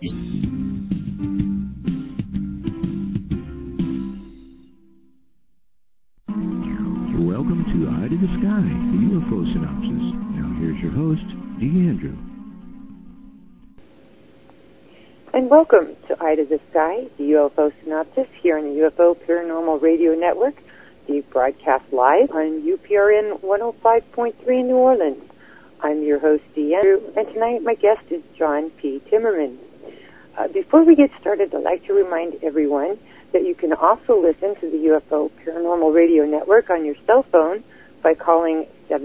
Welcome to Eye to the Sky, the UFO Synopsis. Now here's your host, DeAndrew. And welcome to Eye to the Sky, the UFO Synopsis, here on the UFO Paranormal Radio Network, the broadcast live on UPRN 105.3 in New Orleans. I'm your host, DeAndrew, and tonight my guest is John P. Timmerman. Before we get started, I'd like to remind everyone that you can also listen to the UFO Paranormal Radio Network on your cell phone by calling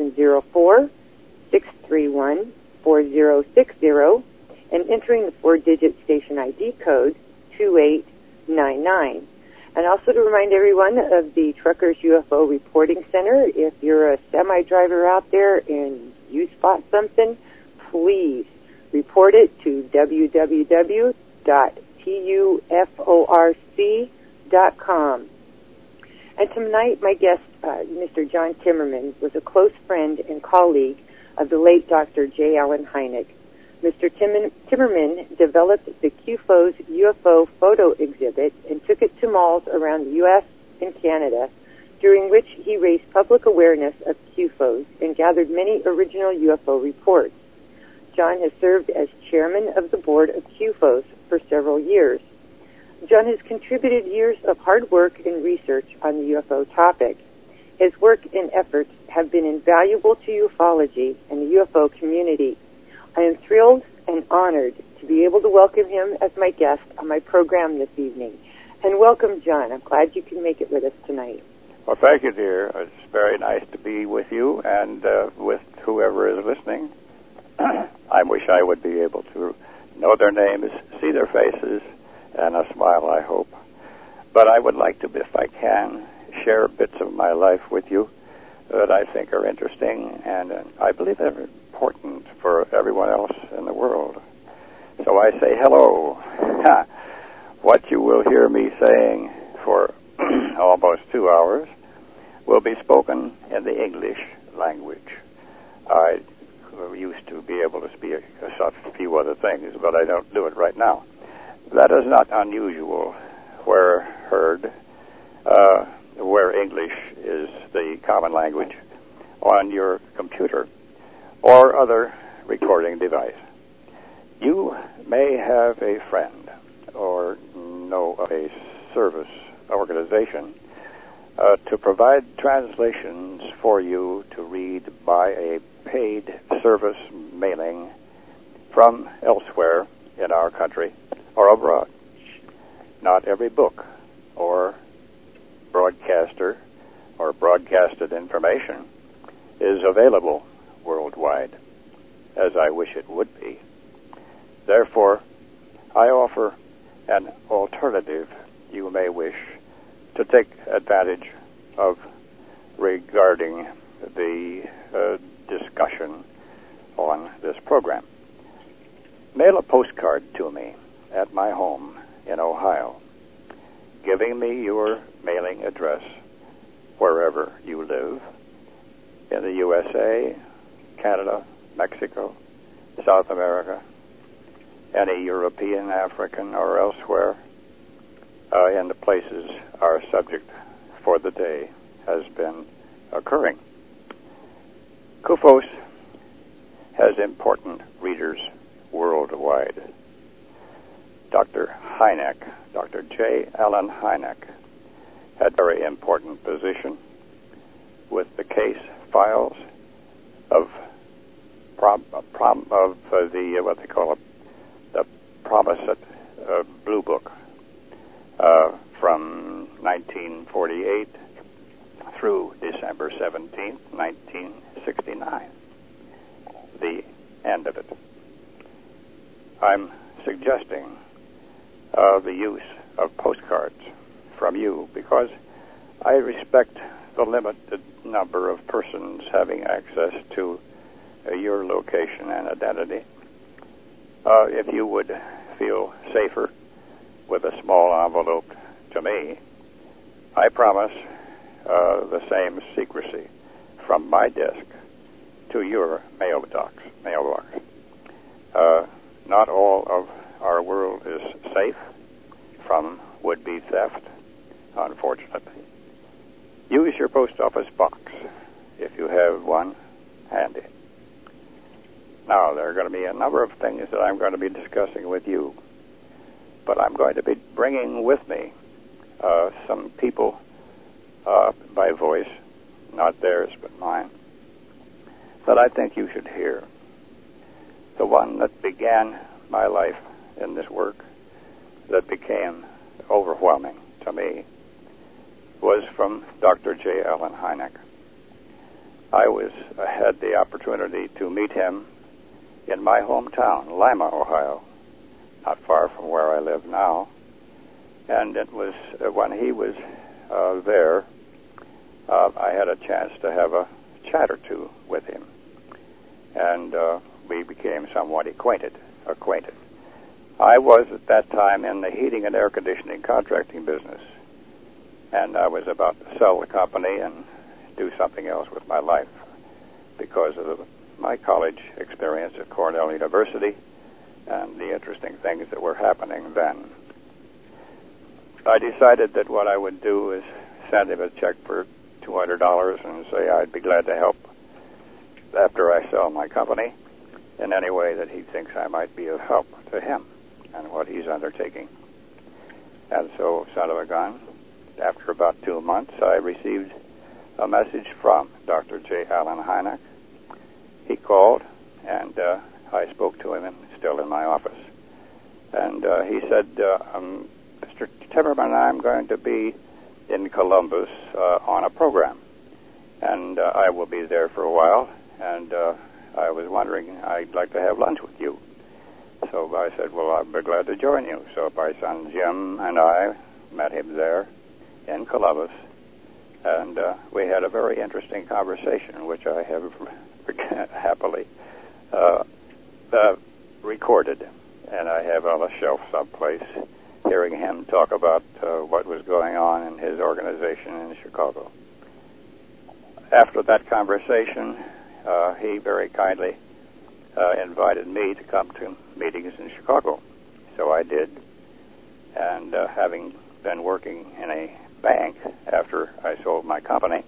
704-631-4060 and entering the 4-digit station ID code 2899. And also to remind everyone of the Truckers UFO Reporting Center, if you're a semi-driver out there and you spot something, please report it to www.tuforc.com. And tonight, my guest, Mr. John Timmerman, was a close friend and colleague of the late Dr. J. Allen Hynek. Mr. Timmerman developed the QFO's UFO photo exhibit and took it to malls around the U.S. and Canada, during which he raised public awareness of QFOs and gathered many original UFO reports. John has served as chairman of the board of QFOs for several years. John has contributed years of hard work and research on the UFO topic. His work and efforts have been invaluable to ufology and the UFO community. I am thrilled and honored to be able to welcome him as my guest on my program this evening. And welcome, John. I'm glad you can make it with us tonight. Well, thank you, dear. It's very nice to be with you and with whoever is listening. I wish I would be able to know their names, see their faces, and a smile, I hope. But I would like to, if I can, share bits of my life with you that I think are interesting and I believe are important for everyone else in the world. So I say hello. What you will hear me saying for almost 2 hours will be spoken in the English language. I used to be able to speak a few other things, but I don't do it right now. That is not unusual where heard, where English is the common language on your computer or other recording device. You may have a friend or know of a service organization to provide translations for you to read by a paid service mailing from elsewhere in our country or abroad. Not every book or broadcaster or broadcasted information is available worldwide, as I wish it would be. Therefore, I offer an alternative you may wish to take advantage of regarding the discussion on this program. Mail a postcard to me at my home in Ohio, giving me your mailing address wherever you live, in the USA, Canada, Mexico, South America, any European, African, or elsewhere, in the places our subject for the day has been occurring. QFOS has important readers worldwide. Dr. Hynek, Dr. J. Allen Hynek, had a very important position with the case files of what they call the Promised Blue Book from 1948 through December 17, 1969, the end of it. I'm suggesting the use of postcards from you because I respect the limited number of persons having access to your location and identity. If you would feel safer with a small envelope to me, I promise the same secrecy from my desk to your mailbox. Not all of our world is safe from would-be theft, unfortunately. Use your post office box if you have one handy. Now, there are going to be a number of things that I'm going to be discussing with you, but I'm going to be bringing with me some people by voice, not theirs but mine, that I think you should hear. The one that began my life in this work, that became overwhelming to me, was from Dr. J. Allen Hynek. I had the opportunity to meet him in my hometown, Lima, Ohio, not far from where I live now. And it was when he was there, I had a chance to have a chat or two with him. And we became somewhat acquainted. I was at that time in the heating and air conditioning contracting business. And I was about to sell the company and do something else with my life because of my college experience at Cornell University and the interesting things that were happening then. I decided that what I would do is send him a check for $200 and say I'd be glad to help after I sell my company in any way that he thinks I might be of help to him and what he's undertaking. And so, son of a gun, after about 2 months, I received a message from Dr. J. Allen Hynek. He called, and I spoke to him, still in my office. And he said, Mr. Timmerman, I'm going to be in Columbus on a program, and I will be there for a while, and I was wondering, I'd like to have lunch with you. So I said, well, I'd be glad to join you. So my son Jim and I met him there in Columbus, and we had a very interesting conversation, which I have happily recorded, and I have on a shelf someplace, hearing him talk about what was going on in his organization in Chicago. After that conversation, he very kindly invited me to come to meetings in Chicago. So I did, and having been working in a bank after I sold my company,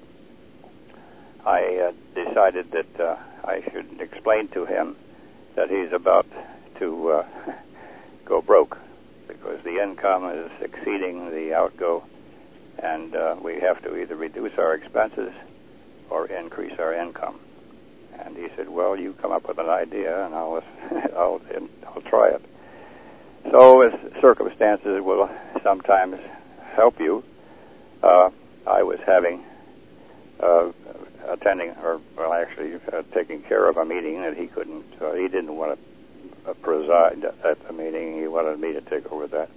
I decided that I should explain to him that he's about to go broke because the income is exceeding the outgo, and we have to either reduce our expenses or increase our income. And he said, well, you come up with an idea, and I'll try it. So as circumstances will sometimes help you, I was taking care of a meeting that he didn't want to preside at the meeting. He wanted me to take over that.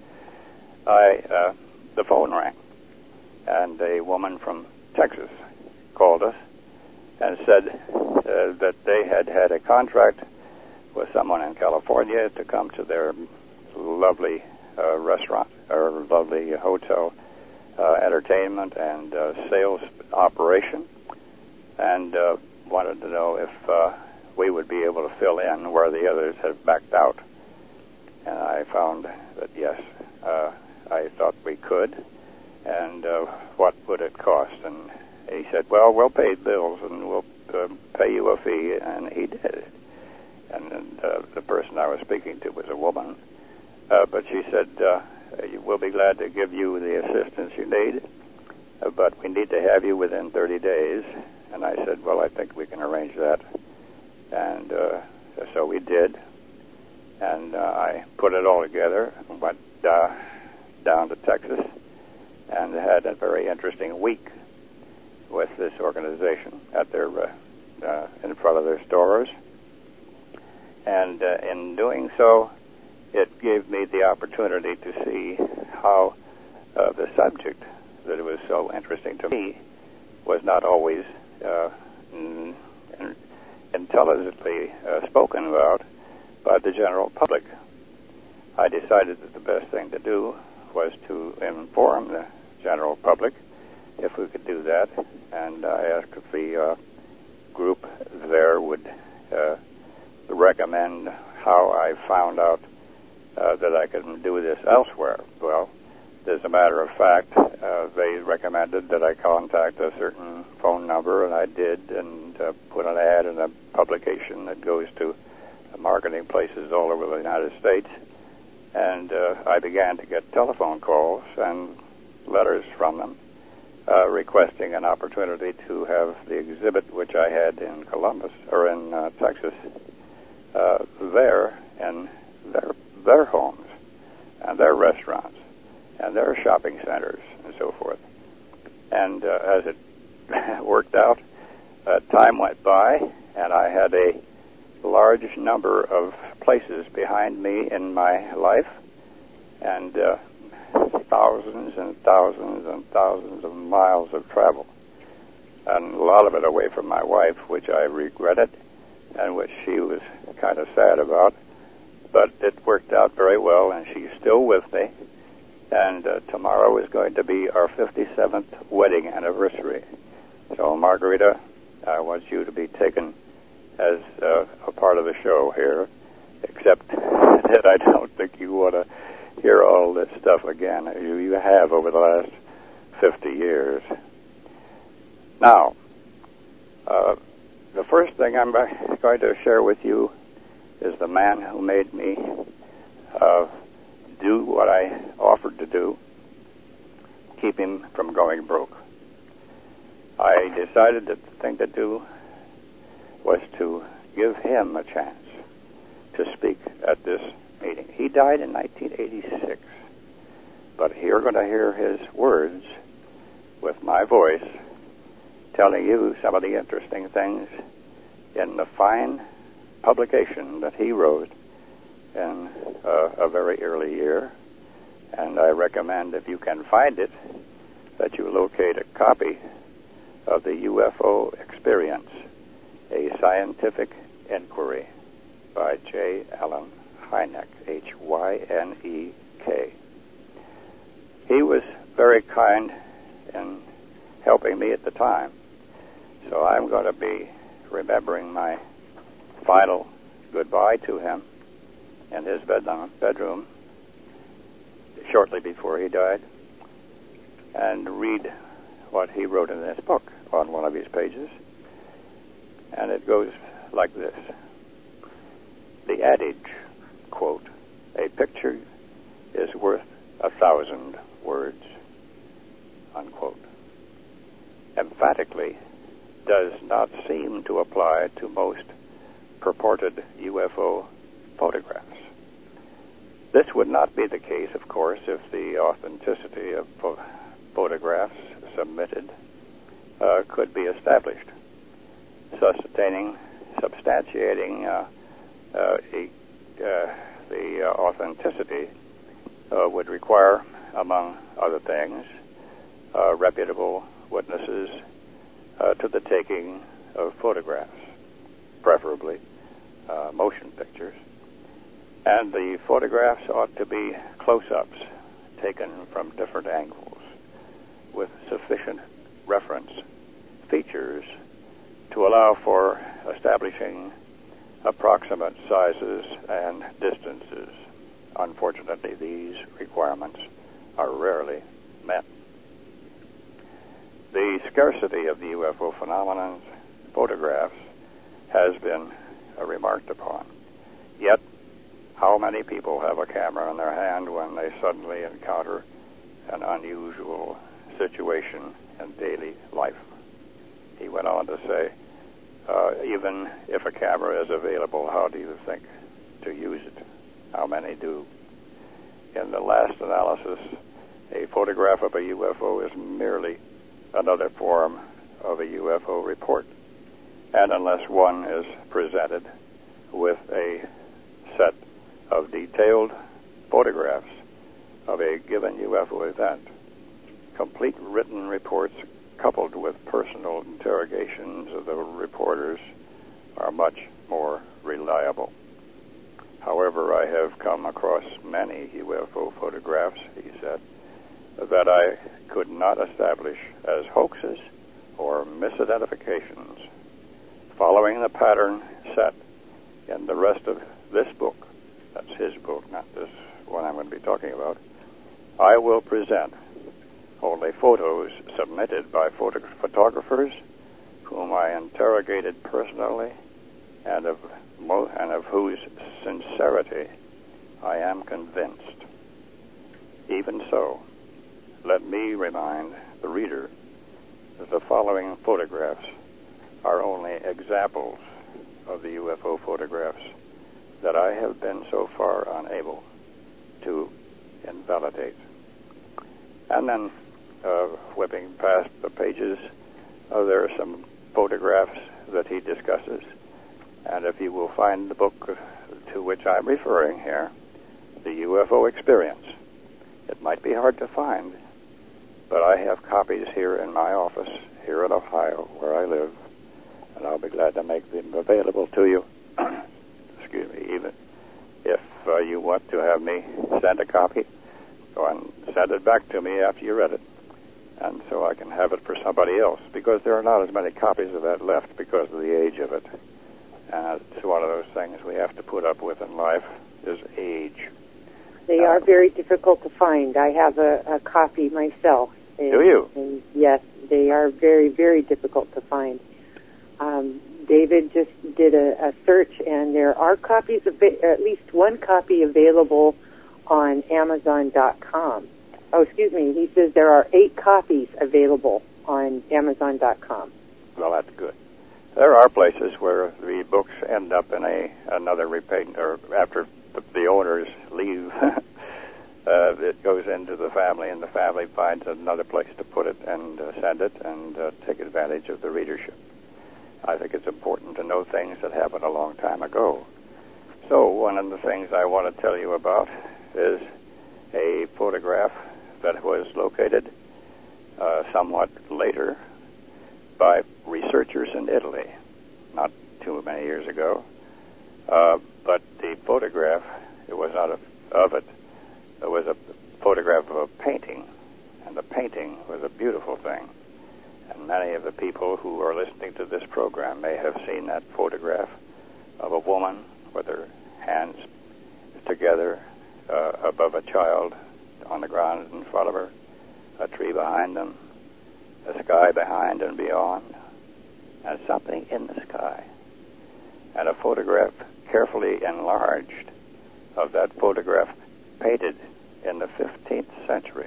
The phone rang, and a woman from Texas called us and said that they had a contract with someone in California to come to their lovely restaurant or lovely hotel entertainment and sales operation, and wanted to know if we would be able to fill in where the others had backed out. And I found that yes, I thought we could, and what would it cost? And he said, well, we'll pay bills and we'll pay you a fee, and he did. And the person I was speaking to was a woman, but she said, we'll be glad to give you the assistance you need, but we need to have you within 30 days. And I said, well, I think we can arrange that. And so we did, and I put it all together, went down to Texas, and had a very interesting week with this organization at their in front of their stores. And in doing so, it gave me the opportunity to see how the subject that was so interesting to me was not always intelligently spoken about by the general public. I decided that the best thing to do was to inform the general public, if we could do that, and I asked if the group there would recommend how I found out that I can do this elsewhere. Well, as a matter of fact, they recommended that I contact a certain phone number, and I did, and put an ad in a publication that goes to marketing places all over the United States. And I began to get telephone calls and letters from them requesting an opportunity to have the exhibit which I had in Columbus, or in Texas, there in their homes and their restaurants and their shopping centers and so forth. And as it worked out, time went by, and I had a large number of places behind me in my life, and thousands and thousands and thousands of miles of travel, and a lot of it away from my wife, which I regretted and which she was kind of sad about. But it worked out very well, and she's still with me. And tomorrow is going to be our 57th wedding anniversary. So, Margarita, I want you to be taken as a part of the show here, except that I don't think you want to hear all this stuff again. You have over the last 50 years. Now, the first thing I'm going to share with you is the man who made me do what I offered to do, keep him from going broke. I decided that the thing to do was to give him a chance to speak at this meeting. He died in 1986, but you're going to hear his words with my voice telling you some of the interesting things in the fine publication that he wrote in a very early year. And I recommend, if you can find it, that you locate a copy of the UFO Experience, a Scientific Inquiry by J. Allen Hynek, Hynek. He was very kind in helping me at the time. So I'm going to be remembering my final goodbye to him in his bedroom shortly before he died, and read what he wrote in this book on one of his pages. And it goes like this. The adage, quote, "A picture is worth 1,000 words," unquote, emphatically does not seem to apply to most purported UFO photographs. This would not be the case, of course, if the authenticity of photographs submitted could be established. Substantiating the authenticity would require, among other things, reputable witnesses to the taking of photographs, preferably motion pictures. And the photographs ought to be close-ups taken from different angles with sufficient reference features to allow for establishing approximate sizes and distances. Unfortunately, these requirements are rarely met. The scarcity of the UFO phenomenon's photographs has been remarked upon. Yet, how many people have a camera in their hand when they suddenly encounter an unusual situation in daily life? He went on to say, even if a camera is available, how do you think to use it? How many do? In the last analysis, a photograph of a UFO is merely another form of a UFO report. And unless one is presented with a set of detailed photographs of a given UFO event, complete written reports coupled with personal interrogations of the reporters are much more reliable. However, I have come across many UFO photographs, he said, that I could not establish as hoaxes or misidentifications. Following the pattern set in the rest of this book, that's his book, not this one I'm going to be talking about, I will present only photos submitted by photographers whom I interrogated personally and of whose sincerity I am convinced. Even so, let me remind the reader that the following photographs are only examples of the UFO photographs that I have been so far unable to invalidate. And then, whipping past the pages, there are some photographs that he discusses. And if you will find the book to which I'm referring here, The UFO Experience, it might be hard to find, but I have copies here in my office, here in Ohio, where I live, and I'll be glad to make them available to you. Excuse me, even if you want to have me send a copy, go and send it back to me after you read it, and so I can have it for somebody else, because there are not as many copies of that left because of the age of it. And it's one of those things we have to put up with in life, is age. They are very difficult to find. I have a copy myself. And, do you? And yes, they are very, very difficult to find. David just did a search, and there are copies of at least one copy available on Amazon.com. Oh, excuse me. He says there are 8 copies available on Amazon.com. Well, that's good. There are places where the books end up in another repaint, or after the owners leave, it goes into the family, and the family finds another place to put it and send it and take advantage of the readership. I think it's important to know things that happened a long time ago. So one of the things I want to tell you about is a photograph that was located somewhat later by researchers in Italy, not too many years ago. But the photograph, it was not of it. It was a photograph of a painting, and the painting was a beautiful thing. And many of the people who are listening to this program may have seen that photograph of a woman with her hands together above a child on the ground in front of her, a tree behind them, a sky behind and beyond, and something in the sky. And a photograph carefully enlarged of that photograph painted in the 15th century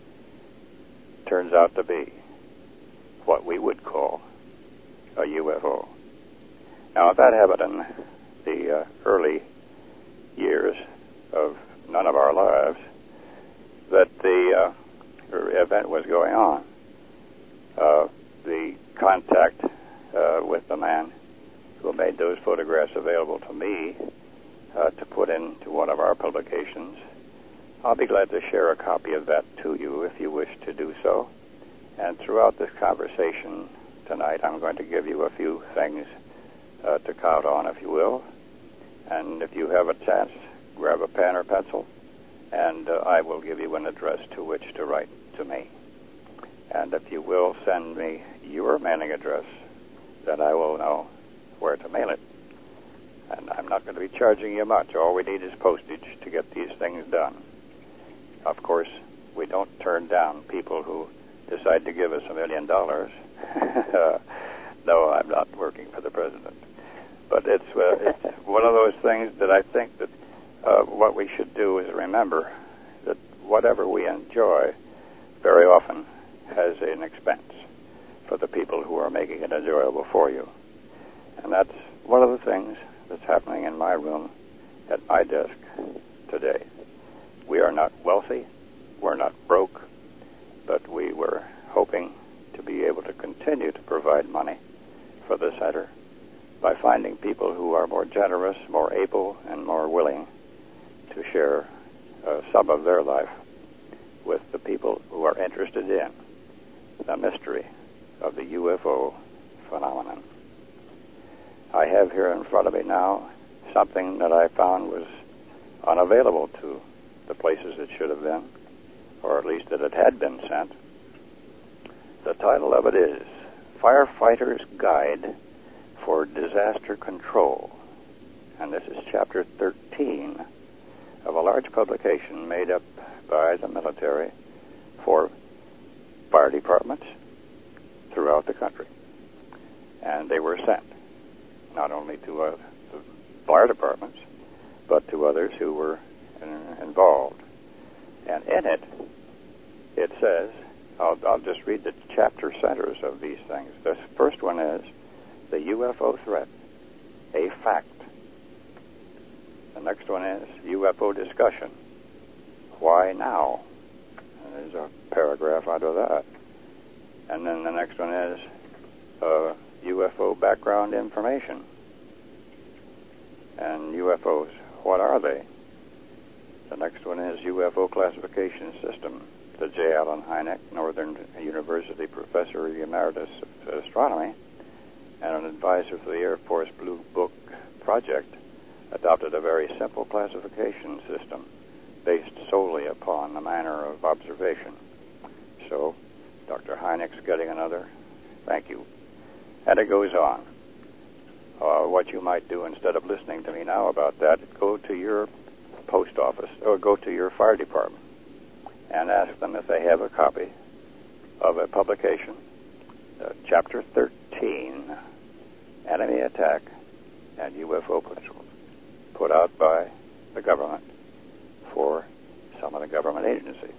turns out to be what we would call a UFO. Now, if that happened in the early years of none of our lives, that the event was going on, the contact with the man who made those photographs available to me to put into one of our publications, I'll be glad to share a copy of that to you if you wish to do so. And throughout this conversation tonight, I'm going to give you a few things to count on, if you will. And if you have a chance, grab a pen or pencil, and I will give you an address to which to write to me. And if you will send me your mailing address, then I will know where to mail it. And I'm not going to be charging you much. All we need is postage to get these things done. Of course, we don't turn down people who decide to give us $1 million. No, I'm not working for the president. But it's one of those things that I think that what we should do is remember that whatever we enjoy very often has an expense for the people who are making it enjoyable for you. And that's one of the things that's happening in my room at my desk today. We are not wealthy, we're not broke, but we were hoping to be able to continue to provide money for the center by finding people who are more generous, more able, and more willing to share some of their life with the people who are interested in the mystery of the UFO phenomenon. I have here in front of me now something that I found was unavailable to the places it should have been, or at least that it had been sent. The title of it is Firefighter's Guide for Disaster Control, and this is Chapter 13 of a large publication made up by the military for fire departments throughout the country. And they were sent not only to the fire departments, but to others who were involved. And in it, it says, I'll just read the chapter centers of these things. The first one is the UFO threat, a fact. The next one is UFO discussion, why now? And there's a paragraph out of that. And then the next one is UFO background information. And UFOs, what are they? The next one is UFO classification system. The J. Allen Hynek, Northern University Professor Emeritus of Astronomy, and an advisor for the Air Force Blue Book Project, adopted a very simple classification system based solely upon the manner of observation. So, Dr. Hynek's getting another thank you. And it goes on. What you might do instead of listening to me now about that, go to your post office or go to your fire department and ask them if they have a copy of a publication, Chapter 13, Enemy Attack and UFO Patrols, put out by the government for some of the government agencies.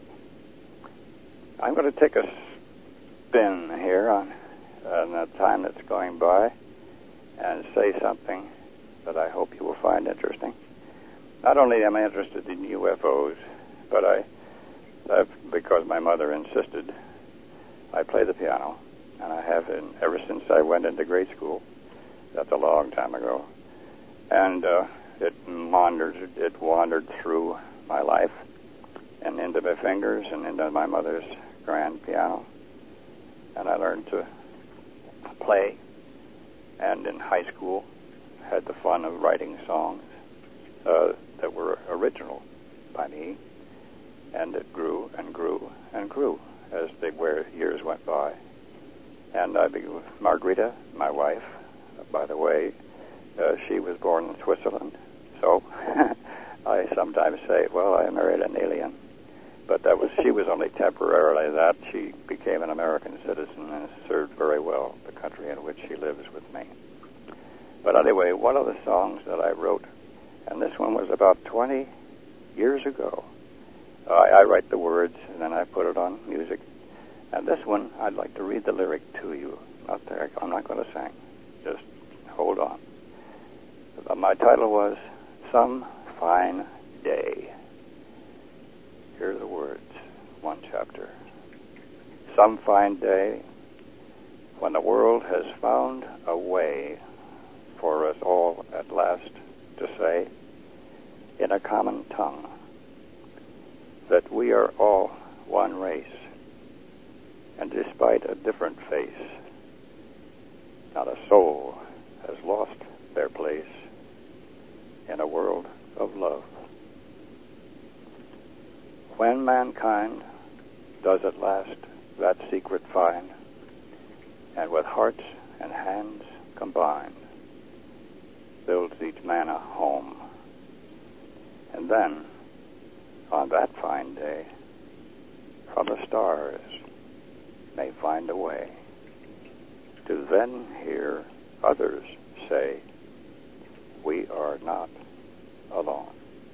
I'm going to take a spin here on the time that's going by and say something that I hope you will find interesting. Not only am I interested in UFOs, but because my mother insisted, I play the piano, and I have ever since I went into grade school. That's a long time ago. And it wandered through my life and into my fingers and into my mother's grand piano. And I learned to play, and in high school had the fun of writing songs that were original by me, and it grew and grew and grew as years went by. And Margarita, my wife, by the way, she was born in Switzerland, so I sometimes say, well, I married an alien. But she was only temporarily that. She became an American citizen and served very well the country in which she lives with me. But anyway, one of the songs that I wrote, and this one was about 20 years ago. I write the words, and then I put it on music. And this one, I'd like to read the lyric to you. I'm not going to sing. Just hold on. My title was Some Fine Day. Here are the words, one chapter. Some fine day, when the world has found a way for us all at last to say, in a common tongue, that we are all one race, and despite a different face, not a soul has lost their place in a world of love. When mankind does at last that secret find, and with hearts and hands combined, builds each man a home, and then, on that fine day, from the stars may find a way to then hear others say, we are not alone.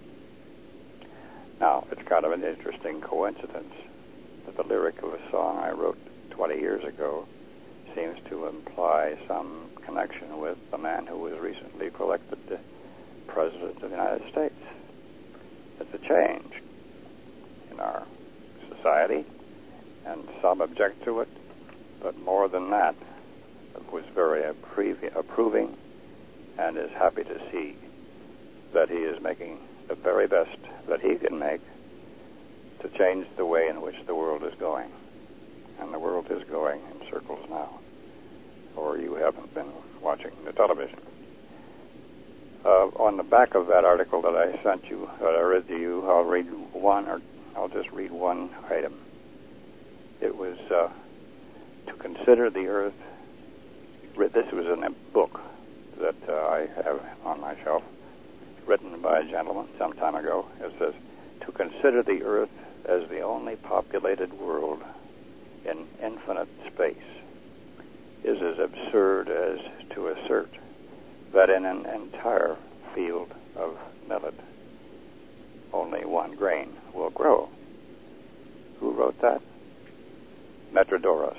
Now, it's kind of an interesting coincidence that the lyric of a song I wrote 20 years ago seems to imply some connection with the man who was recently elected President of the United States. It's a change in our society, and some object to it, but more than that, it was very approving and is happy to see that he is making the very best that he can make to change the way in which the world is going. And the world is going in circles now, or you haven't been watching the television. On the back of that article that I sent you, that I read to you, I'll just read one item. It was to consider the earth. This was in a book that I have on my shelf, written by a gentleman some time ago. It says, to consider the Earth as the only populated world in infinite space is as absurd as to assert that in an entire field of millet only one grain will grow. Who wrote that? Metrodorus,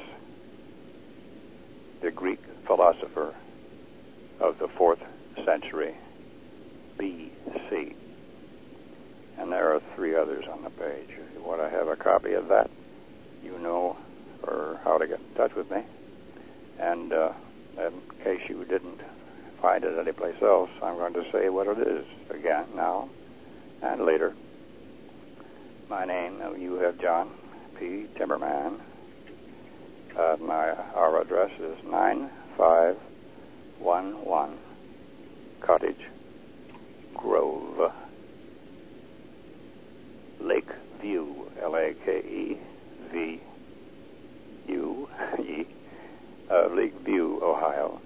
the Greek philosopher of the 4th century BC. And there are 3 others on the page. If you want to have a copy of that, you know or how to get in touch with me. And in case you didn't find it anyplace else, I'm going to say what it is again now and later. My name, you have John P. Timmerman. Our address is 9511 Cottage Grove, Lakeview, Lakevue, Lakeview, Ohio,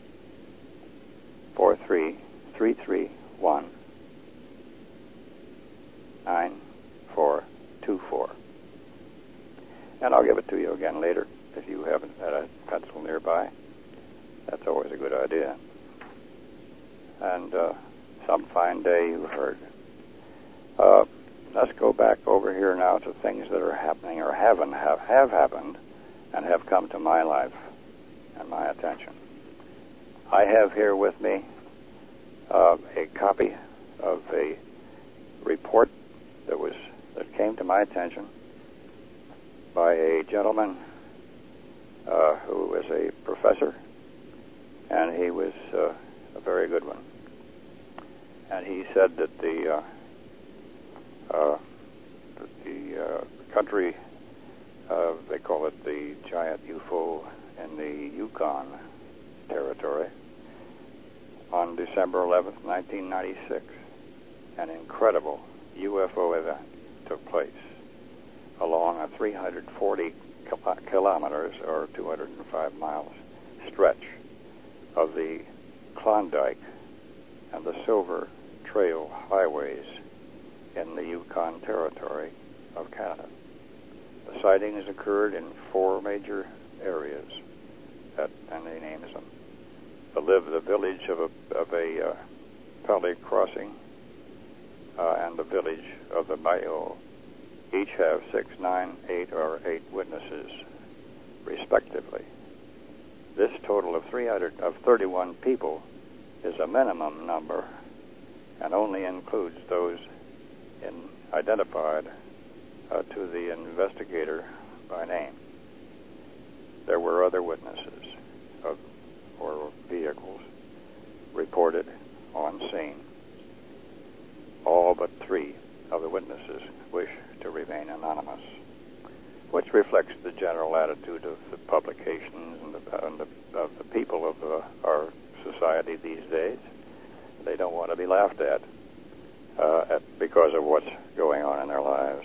43331 9424. And I'll give it to you again later if you haven't had a pencil nearby. That's always a good idea. And some fine day, you've heard. Let's go back over here now to things that are happening or have happened and have come to my life and my attention. I have here with me a copy of a report that came to my attention by a gentleman who was a professor, and he was a very good one. And he said that the country, they call it the giant UFO in the Yukon territory, on December 11th, 1996, an incredible UFO event took place along a 340 kilometers or 205 miles stretch of the Klondike and the Silver Trail highways in the Yukon territory of Canada. The sightings occurred in 4 major areas, and he names them. The village of a Pelly Crossing and the village of the Mayo each have 6, 9, 8, or 8 witnesses, respectively. This total of 31 people is a minimum number and only includes those identified to the investigator by name. There were other witnesses or vehicles reported on scene. All but 3 of the witnesses wish to remain anonymous, which reflects the general attitude of the publications and of the people of our society these days. They don't want to be laughed at because of what's going on in their lives.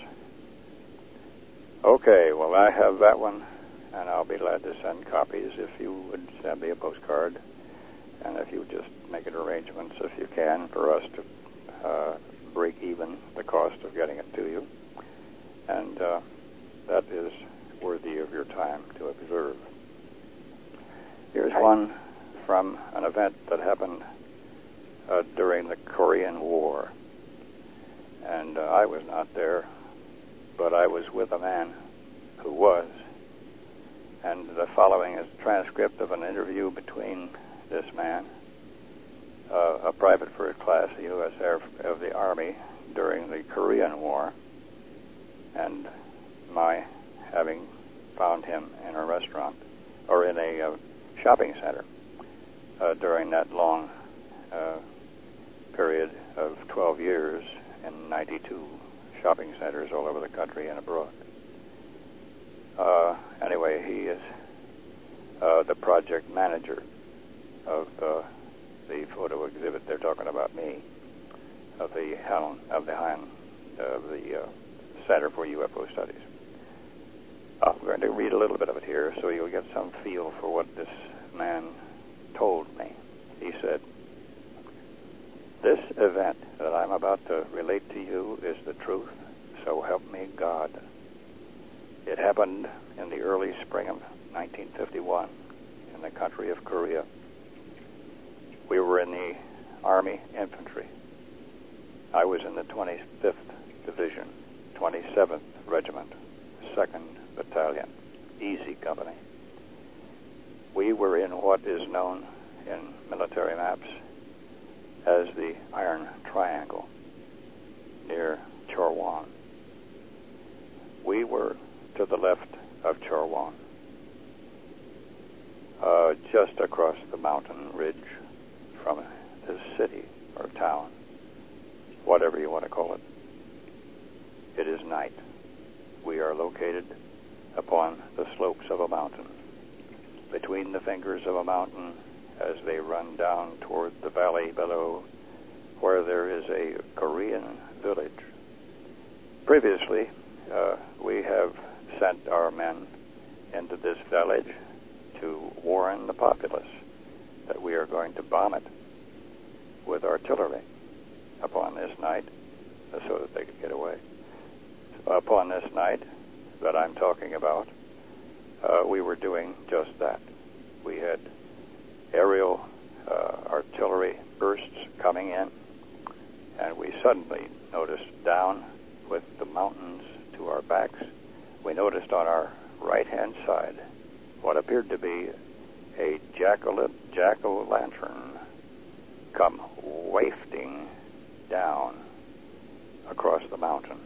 Okay, well, I have that one, and I'll be glad to send copies if you would send me a postcard, and if you just make an arrangements, if you can, for us to break even the cost of getting it to you. And that is worthy of your time to observe. Here's one from an event that happened during the Korean War. And I was not there, but I was with a man who was. And the following is a transcript of an interview between this man, a private first class U.S. of the Army during the Korean War, and my having found him in a restaurant or in a shopping center during that long period of 12 years in 92 shopping centers all over the country and abroad. Anyway, he is the project manager of the photo exhibit. They're talking about me, of the Center for UFO Studies. I'm going to read a little bit of it here so you'll get some feel for what this man told me. He said, This event that I'm about to relate to you is the truth, so help me God. It happened in the early spring of 1951 in the country of Korea. We were in the Army Infantry. I was in the 25th Division, 27th Regiment, 2nd Battalion, Easy Company. We were in what is known in military maps as the Iron Triangle near Chorwan. We were to the left of Chorwan, just across the mountain ridge from this city or town, whatever you want to call it. It is night. We are located upon the slopes of a mountain, between the fingers of a mountain as they run down toward the valley below, where there is a Korean village. Previously, we have sent our men into this village to warn the populace that we are going to bomb it with artillery upon this night, so that they could get away. Upon this night that I'm talking about, we were doing just that. We had aerial artillery bursts coming in, and we suddenly noticed down with the mountains to our backs, we noticed on our right-hand side what appeared to be a jack-o'-lantern come wafting down across the mountain.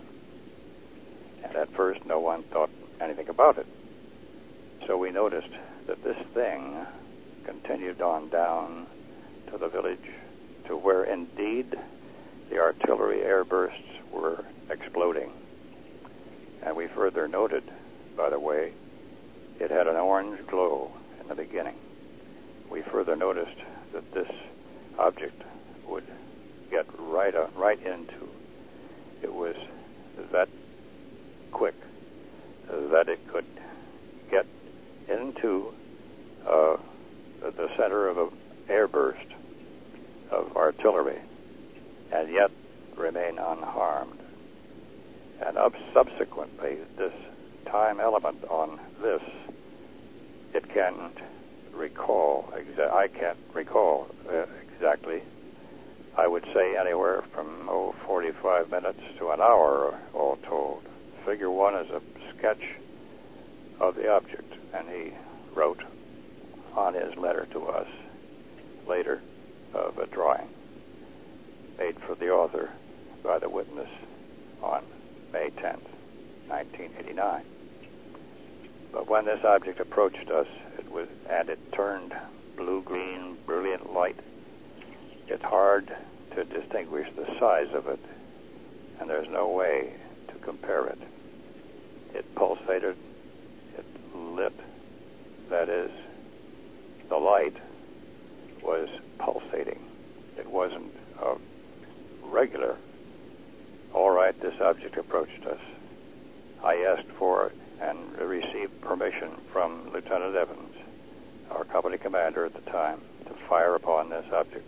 And at first no one thought anything about it. So we noticed that this thing continued on down to the village, to where indeed the artillery airbursts were exploding. And we further noted, by the way, it had an orange glow in the beginning. We further noticed that this object would get right into, it was that quick that it could get into the center of an airburst of artillery and yet remain unharmed. And subsequently, this time element on this, it can't recall. I can't recall exactly. I would say anywhere from 45 minutes to an hour, all told. Figure 1 is a sketch of the object, and he wrote on his letter to us later of a drawing made for the author by the witness on May 10th, 1989. But when this object approached us, it turned blue-green, brilliant light. It's hard to distinguish the size of it, and there's no way to compare it. It pulsated, it lit. That is, the light was pulsating. It wasn't regular. All right, this object approached us. I asked for it and received permission from Lieutenant Evans, our company commander at the time, to fire upon this object,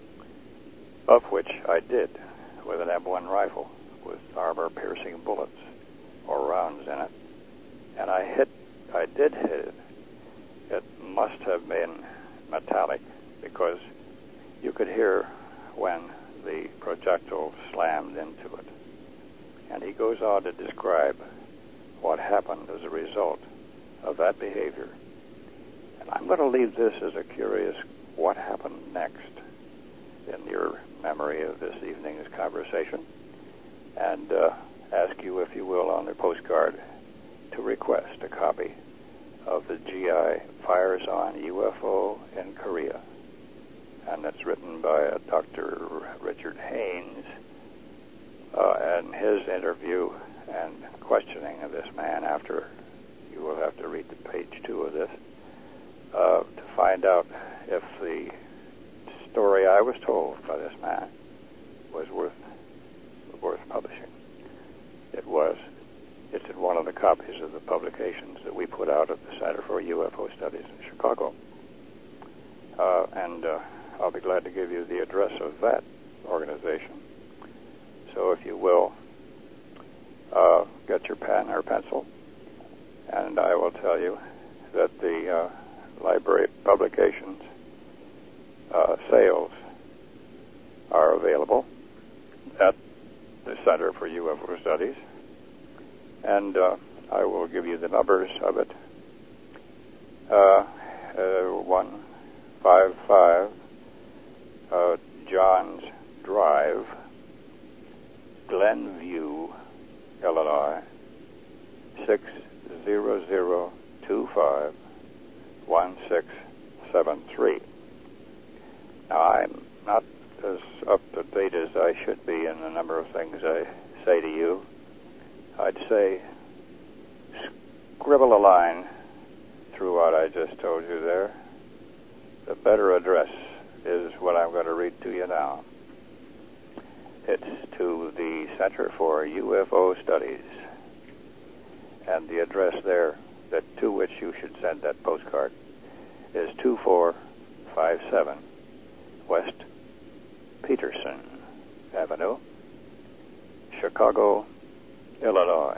of which I did with an M1 rifle with armor-piercing bullets or rounds in it. And I did hit it. It must have been metallic, because you could hear when the projectile slammed into it. And he goes on to describe what happened as a result of that behavior. And I'm going to leave this as a curious what happened next in your memory of this evening's conversation, and ask you, if you will, on the postcard to request a copy of the GI Fires on UFO in Korea. And that's written by Dr. Richard Haynes, and his interview and questioning of this man after. You will have to read the page 2 of this to find out if the story I was told by this man was worth publishing. It was. It's in one of the copies of the publications that we put out at the Center for UFO Studies in Chicago. And I'll be glad to give you the address of that organization. So if you will, get your pen or pencil, and I will tell you that the library publications sales are available at the Center for UFO Studies, and I will give you the numbers of it. 155 Johns Drive, Glenview, Illinois, 60025 1673. Now, I'm not as up to date as I should be in a number of things I say to you. I'd say scribble a line through what I just told you there. The better address is what I'm going to read to you now. It's to the Center for UFO Studies, and the address there to which you should send that postcard is 2457 West Peterson Avenue, Chicago, Illinois,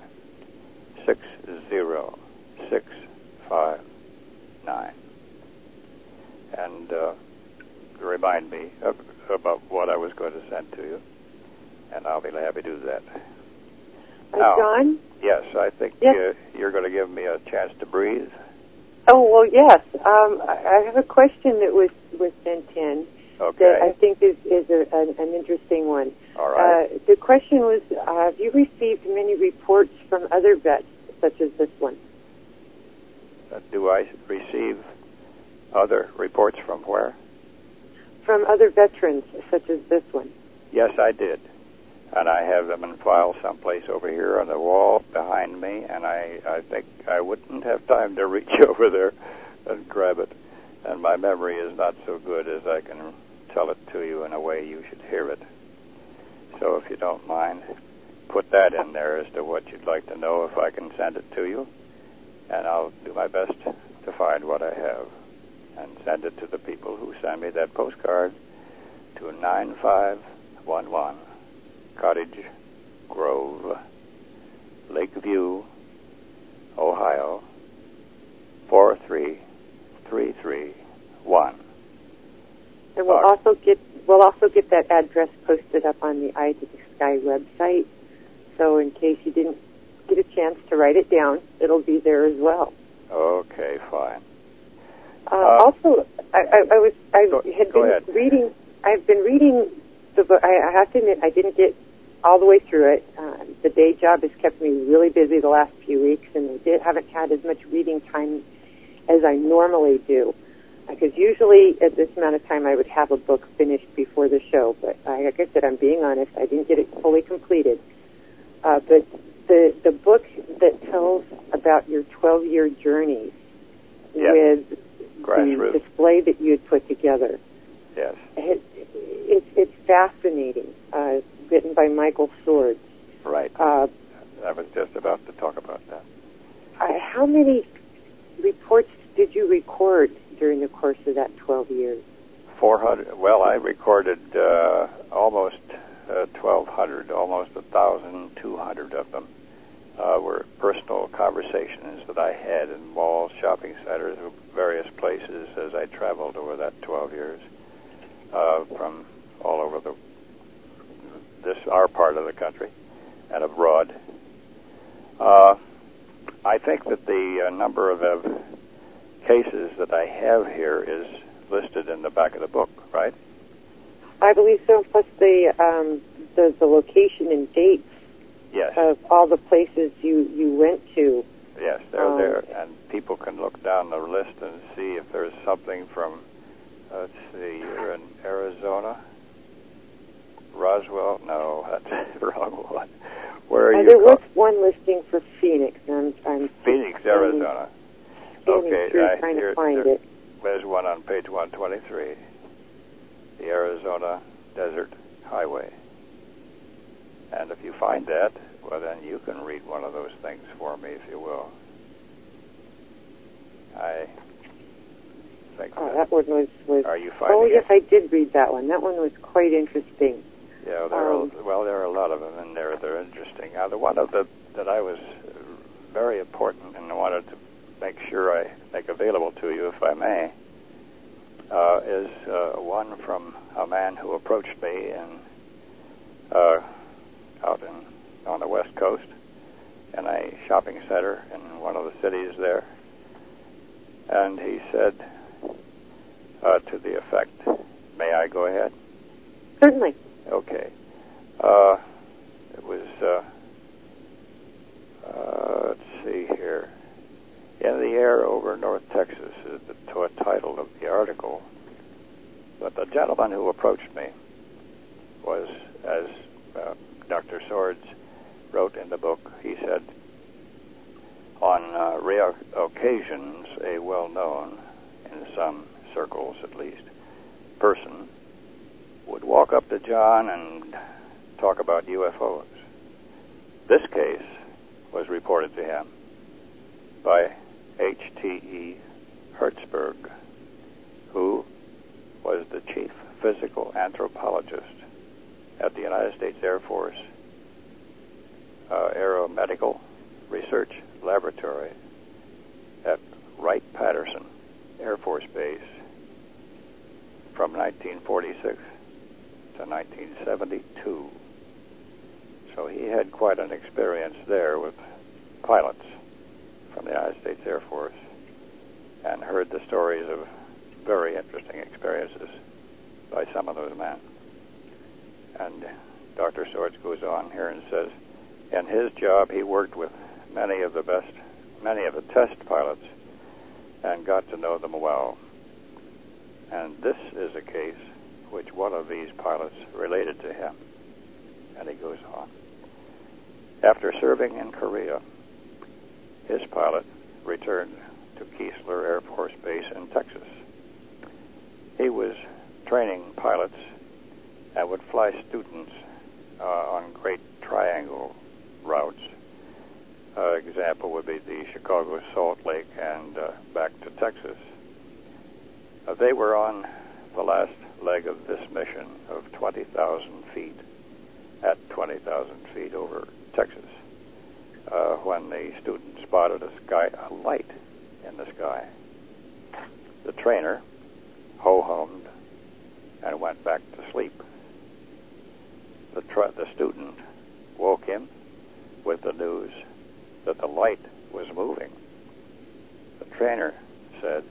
60659. And remind me about what I was going to send to you, and I'll be happy to do that. Now, John? Yes, I think yes. You're going to give me a chance to breathe. Oh, well, yes. I have a question that was sent in that I think is an interesting one. All right. The question was, have you received many reports from other vets, such as this one? Do I receive other reports from where? From other veterans, such as this one. Yes, I did. And I have them in file someplace over here on the wall behind me, and I think I wouldn't have time to reach over there and grab it. And my memory is not so good as I can tell it to you in a way you should hear it. So if you don't mind, put that in there as to what you'd like to know if I can send it to you, and I'll do my best to find what I have and send it to the people who send me that postcard to 9511 Cottage Grove, Lakeview, Ohio, 43331. And we'll also get that address posted up on the Eye to the Sky website. So in case you didn't get a chance to write it down, it'll be there as well. Okay, fine. Also, I've been reading the book. I have to admit, I didn't get all the way through it. The day job has kept me really busy the last few weeks, and I haven't had as much reading time as I normally do. Because usually at this amount of time I would have a book finished before the show. But like I said, I'm being honest, I didn't get it fully completed. But the book that tells about your 12-year journey with the display that you had put together. Yes. It's fascinating. Written by Michael Swords. Right. I was just about to talk about that. How many reports did you record during the course of that 12 years? 400. Well, I recorded almost 1,200, almost 1,200 of them were personal conversations that I had in malls, shopping centers, various places as I traveled over that 12 years from all over our part of the country and abroad. I think that the number of cases that I have here is listed in the back of the book, right? I believe so, plus the location and dates of all the places you went to. Yes, they're there, and people can look down the list and see if there's something from, let's see, you're in Arizona? Roswell? No, that's the wrong one. Where are you? There was one listing for Phoenix. I'm Phoenix, Arizona. Okay, trying to find it. There's one on page 123. The Arizona Desert Highway. And if you find that, well, then you can read one of those things for me, if you will. I think that one was... Are you finding Oh, yes, it? I did read that one. That one was quite interesting. Yeah, there are a lot of them in there. They're interesting. Now, the one that I was very important and wanted to make sure I make available to you, if I may, is one from a man who approached me out on the West Coast in a shopping center in one of the cities there, and he said to the effect, "May I go ahead?" Certainly. Okay. It was, let's see here. In the Air Over North Texas is the title of the article. But the gentleman who approached me was, as Dr. Swords wrote in the book, he said, on rare occasions, a well-known, in some circles at least, person would walk up to John and talk about UFOs. This case was reported to him by H.T.E. Hertzberg, who was the chief physical anthropologist at the United States Air Force Aeromedical Research Laboratory at Wright-Patterson Air Force Base from 1946 to 1972. So he had quite an experience there with pilots from the United States Air Force and heard the stories of very interesting experiences by some of those men. And Dr. Swords goes on here and says, in his job he worked with many of the test pilots and got to know them well. And this is a case which one of these pilots related to him. And he goes on. After serving in Korea, his pilot returned to Keesler Air Force Base in Texas. He was training pilots and would fly students on Great Triangle routes. Example would be the Chicago Salt Lake and back to Texas. They were on the last leg of this mission of 20,000 feet, at 20,000 feet over Texas, when the student spotted a light in the sky. The trainer ho-hummed and went back to sleep. The student woke him with the news that the light was moving. The trainer said,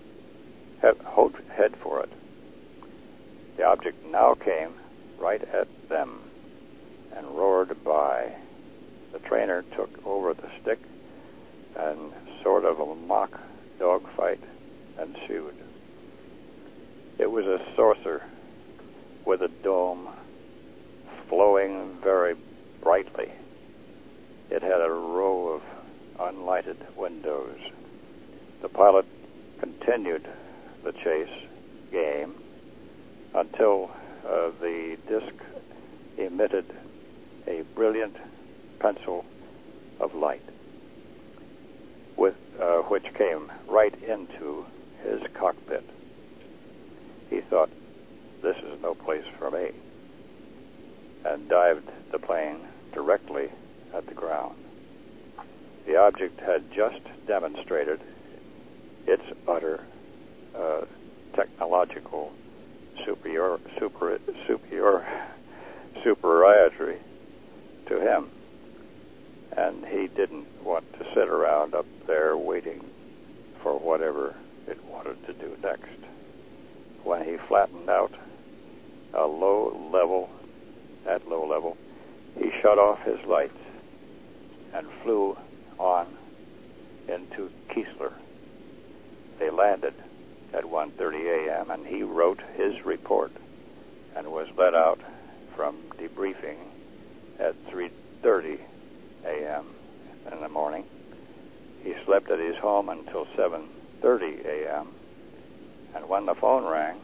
head for it. The object now came right at them and roared by. The trainer took over the stick and sort of a mock dogfight ensued. It was a saucer with a dome flowing very brightly. It had a row of unlighted windows. The pilot continued the chase game until the disc emitted a brilliant pencil of light, which came right into his cockpit. He thought, this is no place for me, and dived the plane directly at the ground. The object had just demonstrated its utter technological superiority to him, and he didn't want to sit around up there waiting for whatever it wanted to do next. When he flattened out at low level, he shut off his lights and flew on into Keesler. They landed at 1:30 a.m. and he wrote his report and was let out from debriefing at 3:30 a.m. in the morning. He slept at his home until 7:30 a.m. and when the phone rang,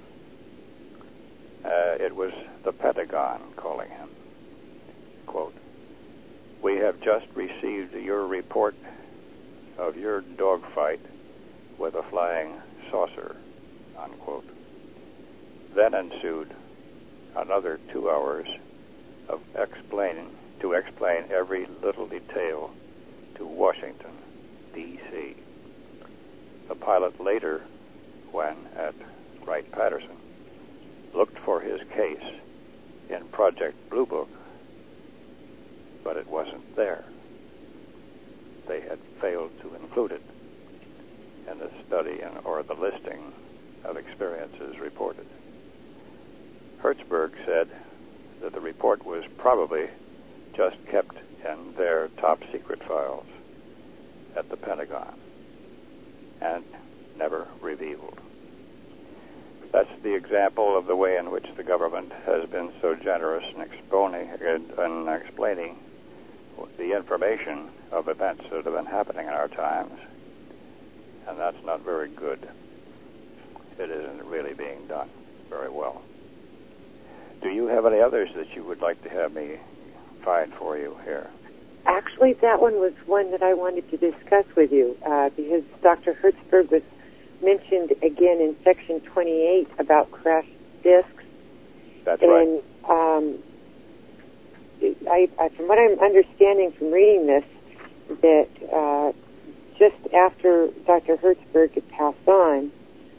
it was the Pentagon calling him. Quote, "We have just received your report of your dogfight with a flying saucer," unquote. Then ensued another 2 hours to explain every little detail to Washington, D.C. The pilot later, when at Wright-Patterson, looked for his case in Project Blue Book, but it wasn't there. They had failed to include it in the study or the listing of experiences reported. Hertzberg said that the report was probably just kept in their top secret files at the Pentagon and never revealed. That's the example of the way in which the government has been so generous in explaining the information of events that have been happening in our times, and that's not very good. It isn't really being done very well. Do you have any others that you would like to have me find for you here? Actually, that one was one that I wanted to discuss with you because Dr. Hertzberg was mentioned again in Section 28 about crashed discs. That's right. And from what I'm understanding from reading this, that just after Dr. Hertzberg had passed on,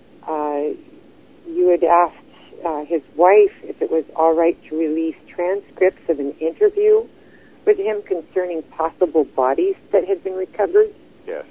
you had asked his wife if it was all right to release transcripts of an interview with him concerning possible bodies that had been recovered. Yes.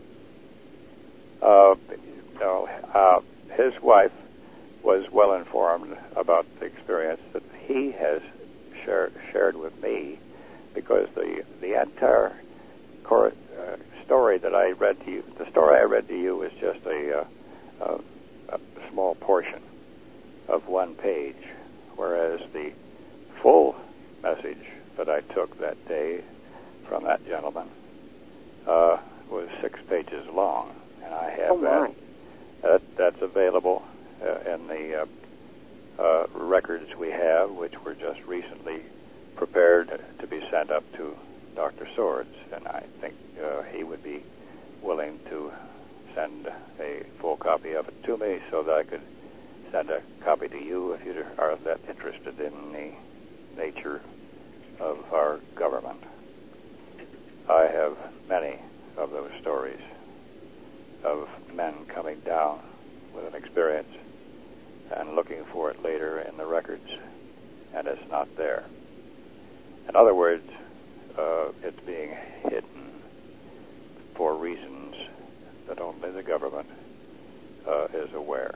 His wife was well informed about the experience that he has shared with me, because the entire story that I read to you, the story I read to you, is just a small portion of one page, whereas the full message that I took that day from that gentleman was 6 pages long, and I have that's available in the records we have, which were just recently prepared to be sent up to Dr. Swords, and I think he would be willing to send a full copy of it to me so that I could send a copy to you if you are that interested in the nature of our government. I have many of those stories of men coming down with an experience and looking for it later in the records, and it's not there. In other words, it's being hidden for reasons that only the government is aware.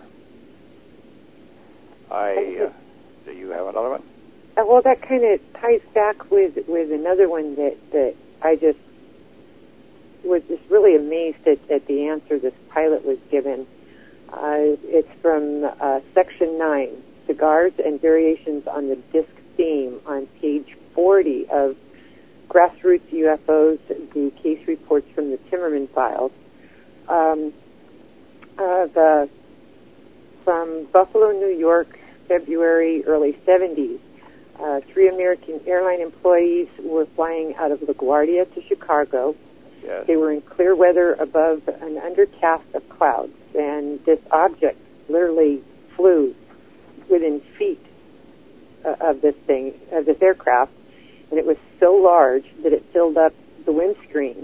Do you have another one? Well, that kind of ties back with another one that I just was just really amazed at the answer this pilot was given. It's from Section 9, Cigars and Variations on the Disc Theme, on page 40 of Grassroots UFOs, the case reports from the Timmerman files. From Buffalo, New York, February, early 70s, 3 American airline employees were flying out of LaGuardia to Chicago. Yes. They were in clear weather above an undercast of clouds, and this object literally flew within feet of this aircraft, and it was so large that it filled up the windscreen.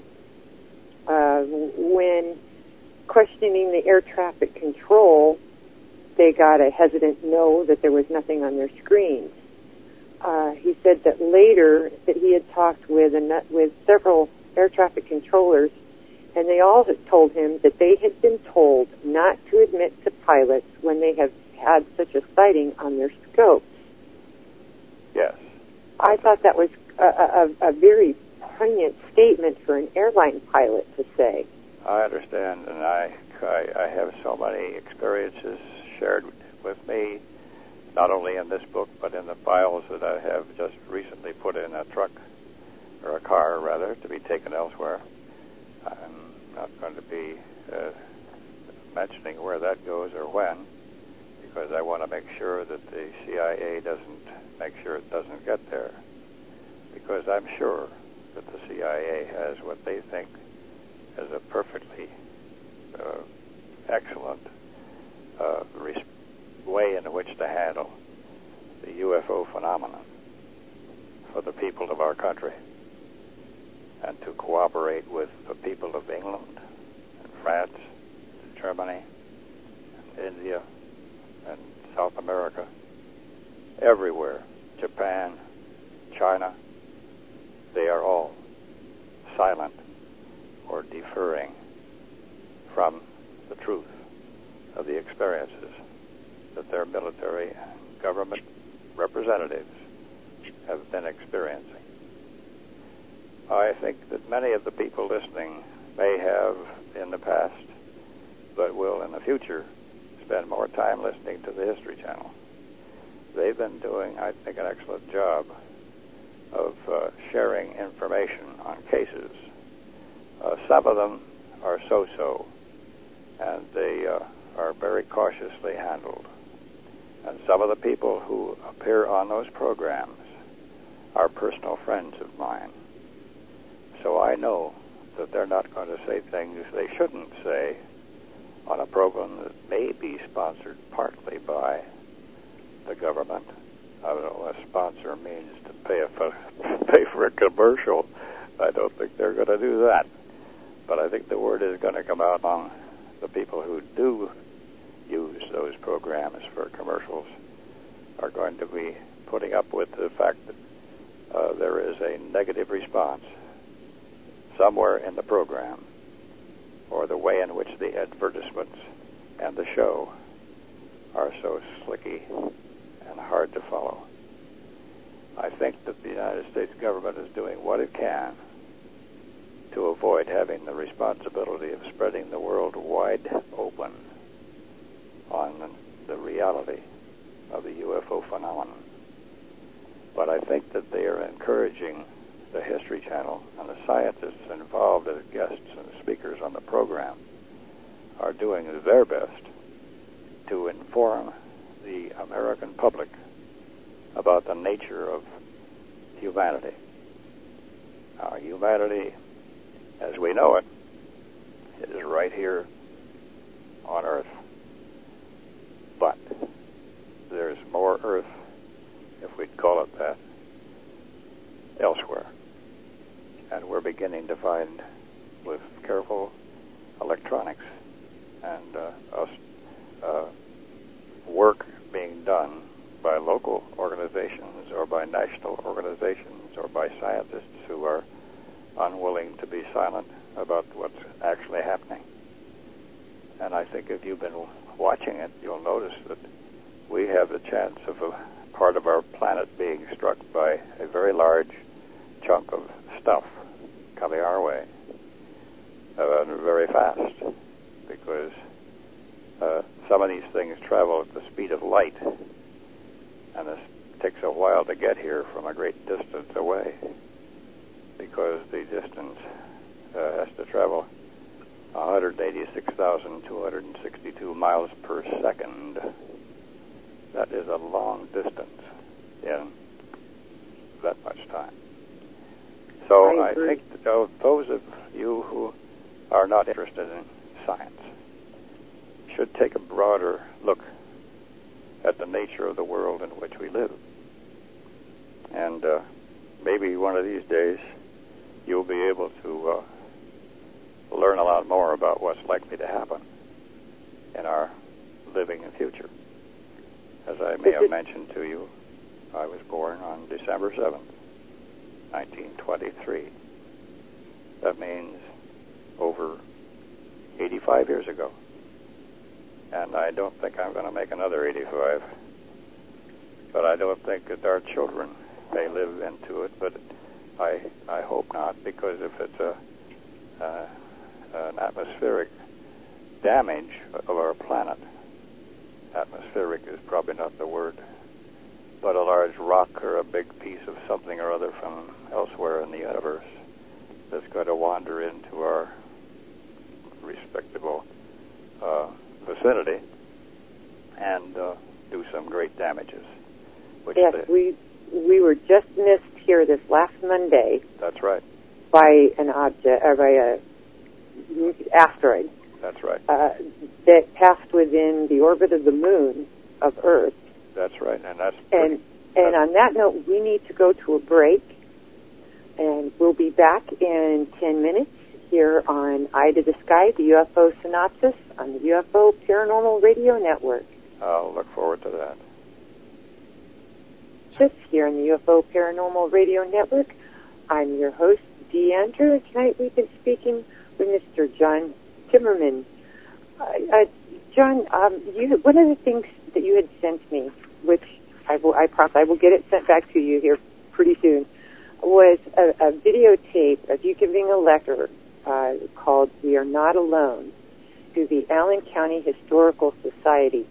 When questioning the air traffic control, they got a hesitant no, that there was nothing on their screens. He said that later that he had talked with several air traffic controllers, and they all had told him that they had been told not to admit to pilots when they have had such a sighting on their scopes. Yes. I thought that was a very poignant statement for an airline pilot to say. I understand, and I have so many experiences shared with me, not only in this book, but in the files that I have just recently put in a truck, or a car, rather, to be taken elsewhere. I'm not going to be mentioning where that goes or when, because I want to make sure that the CIA doesn't make sure it doesn't get there. Because I'm sure that the CIA has what they think is a perfectly excellent way in which to handle the UFO phenomenon. for the people of our country, and to cooperate with the people of England and France, and Germany, and India, and South America, everywhere, Japan, China, they are all silent or deferring from the truth of the experiences that their military and government representatives have been experiencing. I think that many of the people listening may have in the past, but will in the future, spend more time listening to the History Channel. They've been doing, I think, an excellent job of sharing information on cases. Some of them are so-so, and they are very cautiously handled. And some of the people who appear on those programs are personal friends of mine. So I know that they're not going to say things they shouldn't say on a program that may be sponsored partly by the government. I don't know what a sponsor means, to pay for a commercial. I don't think they're going to do that. But I think the word is going to come out among the people who do use those programs for commercials are going to be putting up with the fact that there is a negative response somewhere in the program, or the way in which the advertisements and the show are so slicky and hard to follow. I think that the United States government is doing what it can to avoid having the responsibility of spreading the world wide open on the reality of the UFO phenomenon. But I think that they are encouraging the History Channel and the scientists involved as guests and speakers on the program are doing their best to inform the American public about the nature of humanity. Humanity, as we know it, is right here on Earth. But there's more Earth, if we'd call it that, elsewhere. And we're beginning to find, with careful electronics and work being done by local organizations or by national organizations or by scientists who are unwilling to be silent about what's actually happening. And I think if you've been watching it, you'll notice that we have the chance of a part of our planet being struck by a very large chunk of stuff coming our way very fast, because some of these things travel at the speed of light, and it takes a while to get here from a great distance away, because the distance has to travel 186,262 miles per second. That is a long distance in that much time. So I think that those of you who are not interested in science should take a broader look at the nature of the world in which we live. And maybe one of these days you'll be able to learn a lot more about what's likely to happen in our living future. As I may have mentioned to you, I was born on December 7th, 1923. That means over 85 years ago. And I don't think I'm going to make another 85. But I don't think that our children may live into it, but I hope not, because if it's an atmospheric damage of our planet, atmospheric is probably not the word, but a large rock or a big piece of something or other from elsewhere in the universe that's going to wander into our respectable vicinity and do some great damages. Yes, we were just missed here this last Monday. That's right. By an object, or by a asteroid. That's right. That passed within the orbit of the moon of Earth. That's right, and that's And on that note, we need to go to a break, and we'll be back in 10 minutes here on Eye to the Sky, the UFO Synopsis on the UFO Paranormal Radio Network. I'll look forward to that. Just here on the UFO Paranormal Radio Network, I'm your host, Dee Andrew, and tonight we've been speaking with Mr. John Timmerman. John, one of the things that you had sent me, which I promise I will get it sent back to you here pretty soon, was a videotape of you giving a lecture called "We Are Not Alone" to the Allen County Historical Society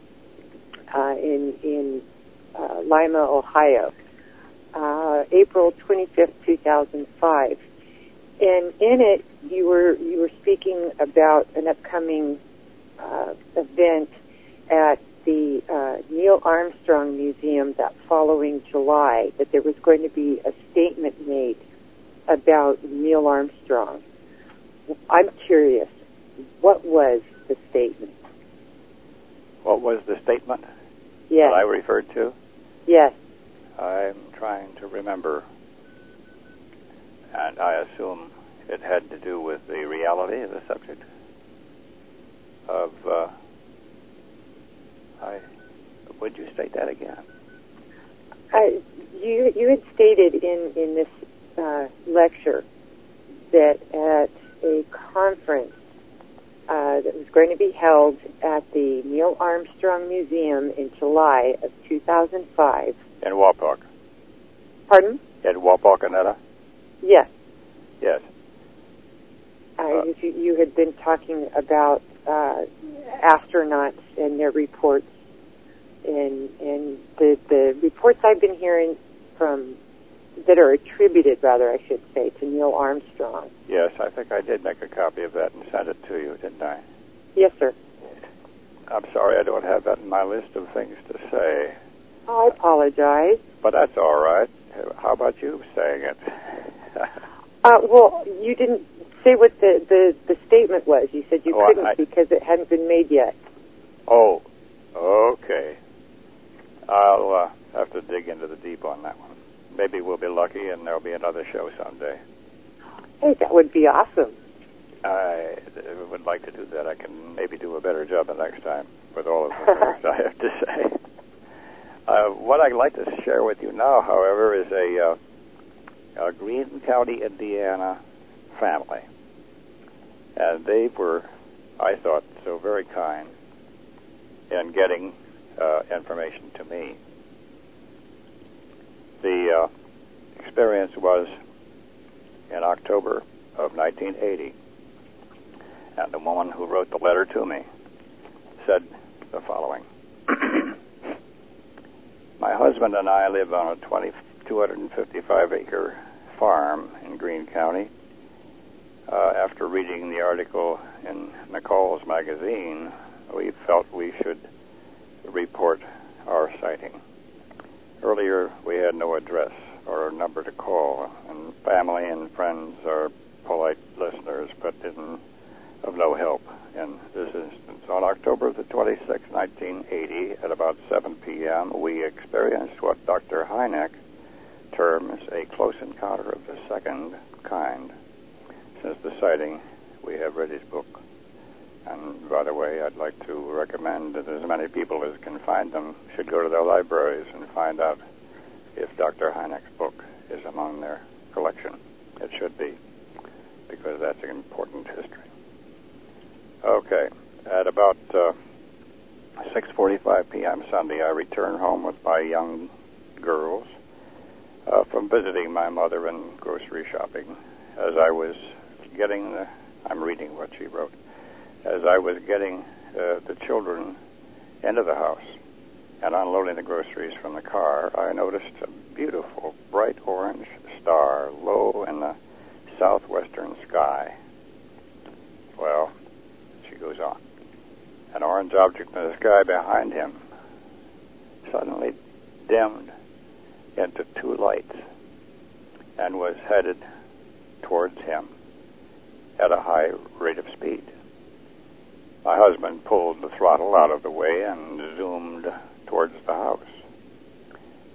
in Lima, Ohio, April 25th, 2005. And in it, you were speaking about an upcoming event at the Neil Armstrong Museum that following July, that there was going to be a statement made about Neil Armstrong. I'm curious, what was the statement? What was the statement Yes. that I referred to? Yes. I'm trying to remember, and I assume it had to do with the reality of the subject of, would you state that again? You had stated in this lecture that at a conference that was going to be held at the Neil Armstrong Museum in July of 2005. In Wapak. Pardon? In Wapakoneta? Yes. Yes. You had been talking about astronauts and their reports, and the reports I've been hearing from that are attributed, rather, I should say, to Neil Armstrong. Yes, I think I did make a copy of that and send it to you, didn't I? Yes, sir. I'm sorry I don't have that in my list of things to say. Oh, I apologize. But that's all right. How about you saying it? Well, you didn't say what the statement was. You said you couldn't because it hadn't been made yet. Oh, okay. I'll have to dig into the deep on that one. Maybe we'll be lucky and there'll be another show someday. Hey, that would be awesome. I would like to do that. I can maybe do a better job the next time with all of the things I have to say. What I'd like to share with you now, however, is a Greene County, Indiana family. And they were, I thought, so very kind in getting information to me. The experience was in October of 1980. And the woman who wrote the letter to me said the following. My husband and I live on a 255-acre farm in Greene County. After reading the article in McCall's magazine, we felt we should report our sighting. Earlier, we had no address or number to call, and family and friends are polite listeners, but of no help in this instance. On October the 26th, 1980, at about 7 p.m., we experienced what Dr. Hynek terms a close encounter of the second kind. Since the sighting, we have read his book. And by the way, I'd like to recommend that as many people as can find them should go to their libraries and find out if Dr. Hynek's book is among their collection. It should be, because that's an important history. Okay, at about 6:45 p.m. Sunday, I returned home with my young girls from visiting my mother and grocery shopping. As I was getting I'm reading what she wrote. As I was getting the children into the house and unloading the groceries from the car, I noticed a beautiful bright orange star low in the southwestern sky. Well, she goes on. An orange object in the sky behind him suddenly dimmed into two lights and was headed towards him at a high rate of speed. My husband pulled the throttle out of the way and zoomed towards the house.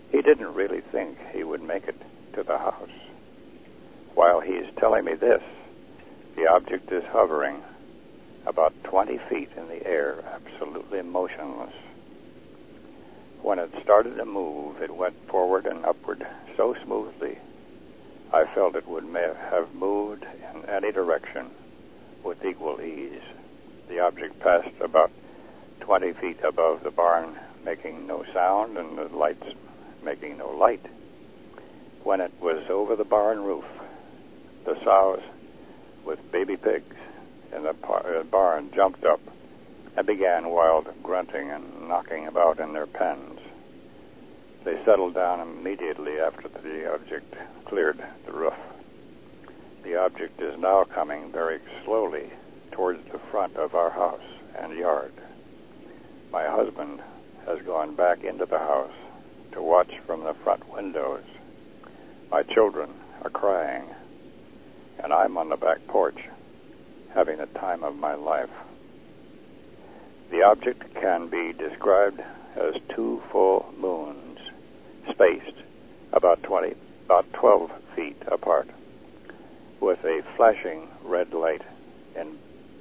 He didn't really think he would make it to the house. While he's telling me this, the object is hovering about 20 feet in the air, absolutely motionless. When it started to move, it went forward and upward so smoothly, I felt it would have moved in any direction with equal ease. The object passed about 20 feet above the barn, making no sound, and the lights making no light. When it was over the barn roof, the sows with baby pigs in the barn jumped up and began wild grunting and knocking about in their pens. They settled down immediately after the object cleared the roof. The object is now coming very slowly towards the front of our house and yard. My husband has gone back into the house to watch from the front windows. My children are crying, and I'm on the back porch having the time of my life. The object can be described as 2 full moons, spaced about 12 feet apart, with a flashing red light in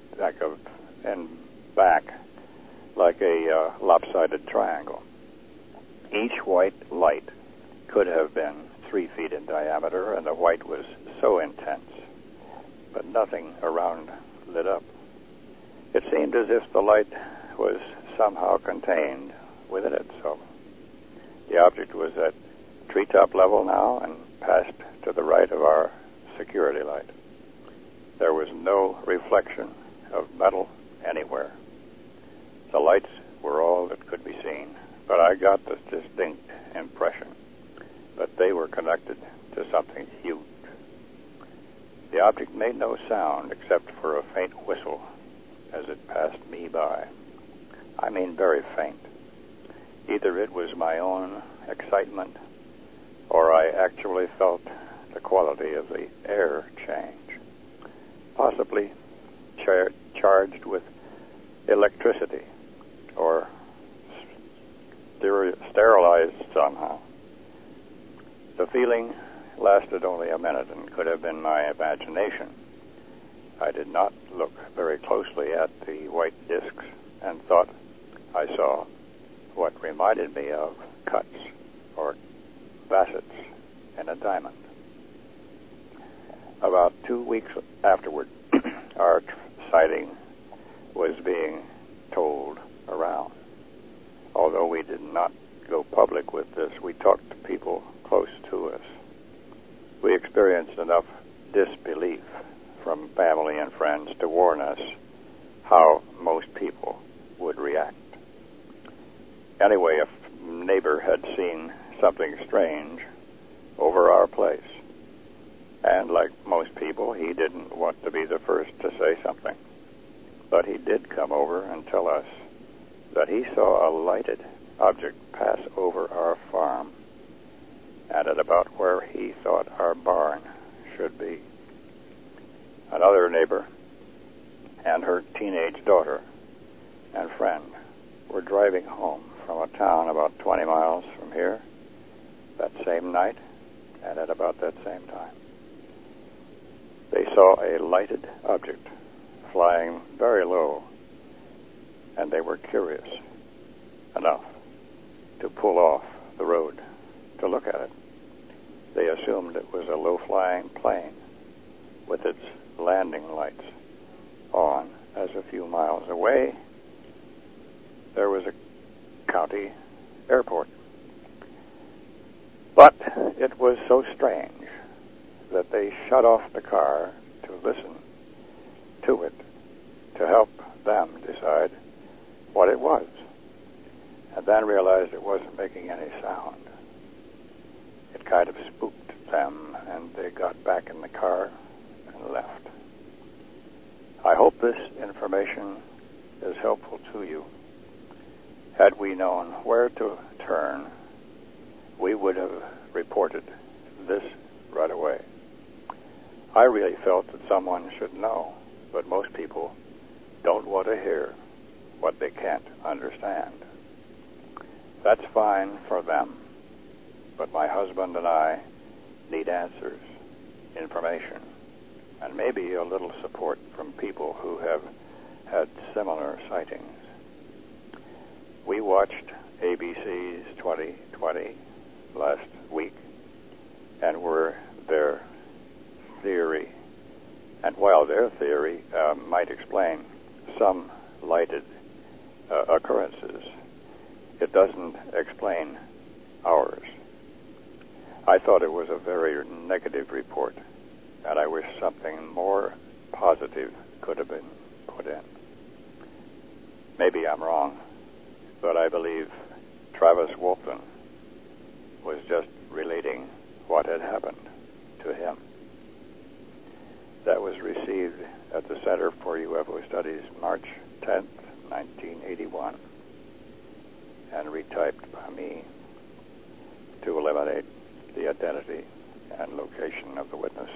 back like a lopsided triangle. Each white light could have been 3 feet in diameter, and the white was so intense, but nothing around lit up. It seemed as if the light was somehow contained within itself. The object was at treetop level now and passed to the right of our security light. There was no reflection of metal anywhere. The lights were all that could be seen, but I got this distinct impression that they were connected to something huge. The object made no sound except for a faint whistle as it passed me by. I mean very faint. Either it was my own excitement or I actually felt the quality of the air change, possibly charged with electricity or sterilized somehow. The feeling lasted only a minute and could have been my imagination. I did not look very closely at the white discs and thought I saw what reminded me of cuts or facets in a diamond. About 2 weeks afterward, our sighting was being told around. Although we did not go public with this, we talked to people close to us. We experienced enough disbelief from family and friends to warn us how most people would react. Anyway, a neighbor had seen something strange over our place, and like most people, he didn't want to be the first to say something. But he did come over and tell us that he saw a lighted object pass over our farm and at about where he thought our barn should be. Another neighbor and her teenage daughter and friend were driving home from a town about 20 miles from here that same night and at about that same time. They saw a lighted object flying very low, and they were curious enough to pull off the road to look at it. They assumed it was a low-flying plane with its landing lights on, as a few miles away there was a county airport. But it was so strange that they shut off the car to listen to it, to help them decide what it was, and then realized it wasn't making any sound. It kind of spooked them, and they got back in the car and left. I hope this information is helpful to you. Had we known where to turn, we would have reported this right away. I really felt that someone should know, but most people don't want to hear what they can't understand. That's fine for them, but my husband and I need answers, information, and maybe a little support from people who have had similar sightings. We watched ABC's 2020 last week, and were their theory, and while their theory might explain some lighted occurrences, it doesn't explain ours. I thought it was a very negative report, and I wish something more positive could have been put in. Maybe I'm wrong, but I believe Travis Wolfson was just relating what had happened to him. That was received at the Center for UFO Studies March 10th, 1981, and retyped by me to eliminate the identity and location of the witness.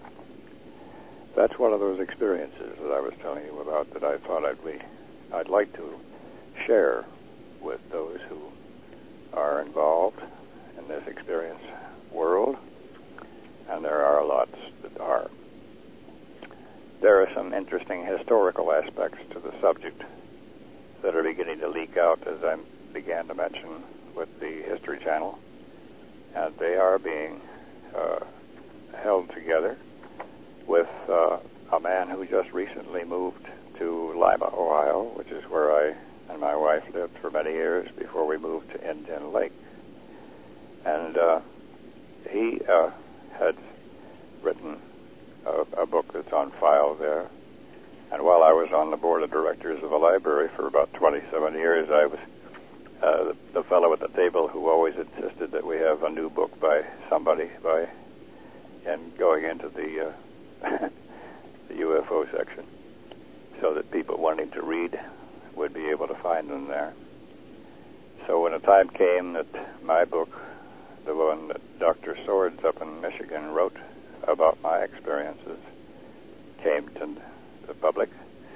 That's one of those experiences that I was telling you about that I thought I'd like to share with those who are involved in this experience world, and there are lots that are. There are some interesting historical aspects to the subject that are beginning to leak out, as I began to mention with the History Channel, and they are being held together with a man who just recently moved to Lima, Ohio, which is where I and my wife lived for many years before we moved to Indian Lake. And he had written a book that's on file there. And while I was on the board of directors of the library for about 27 years, I was the fellow at the table who always insisted that we have a new book by somebody and going into the the UFO section, so that people wanting to read would be able to find them there. So when the time came that my book, the one that Dr. Swords up in Michigan wrote about my experiences, came to the public,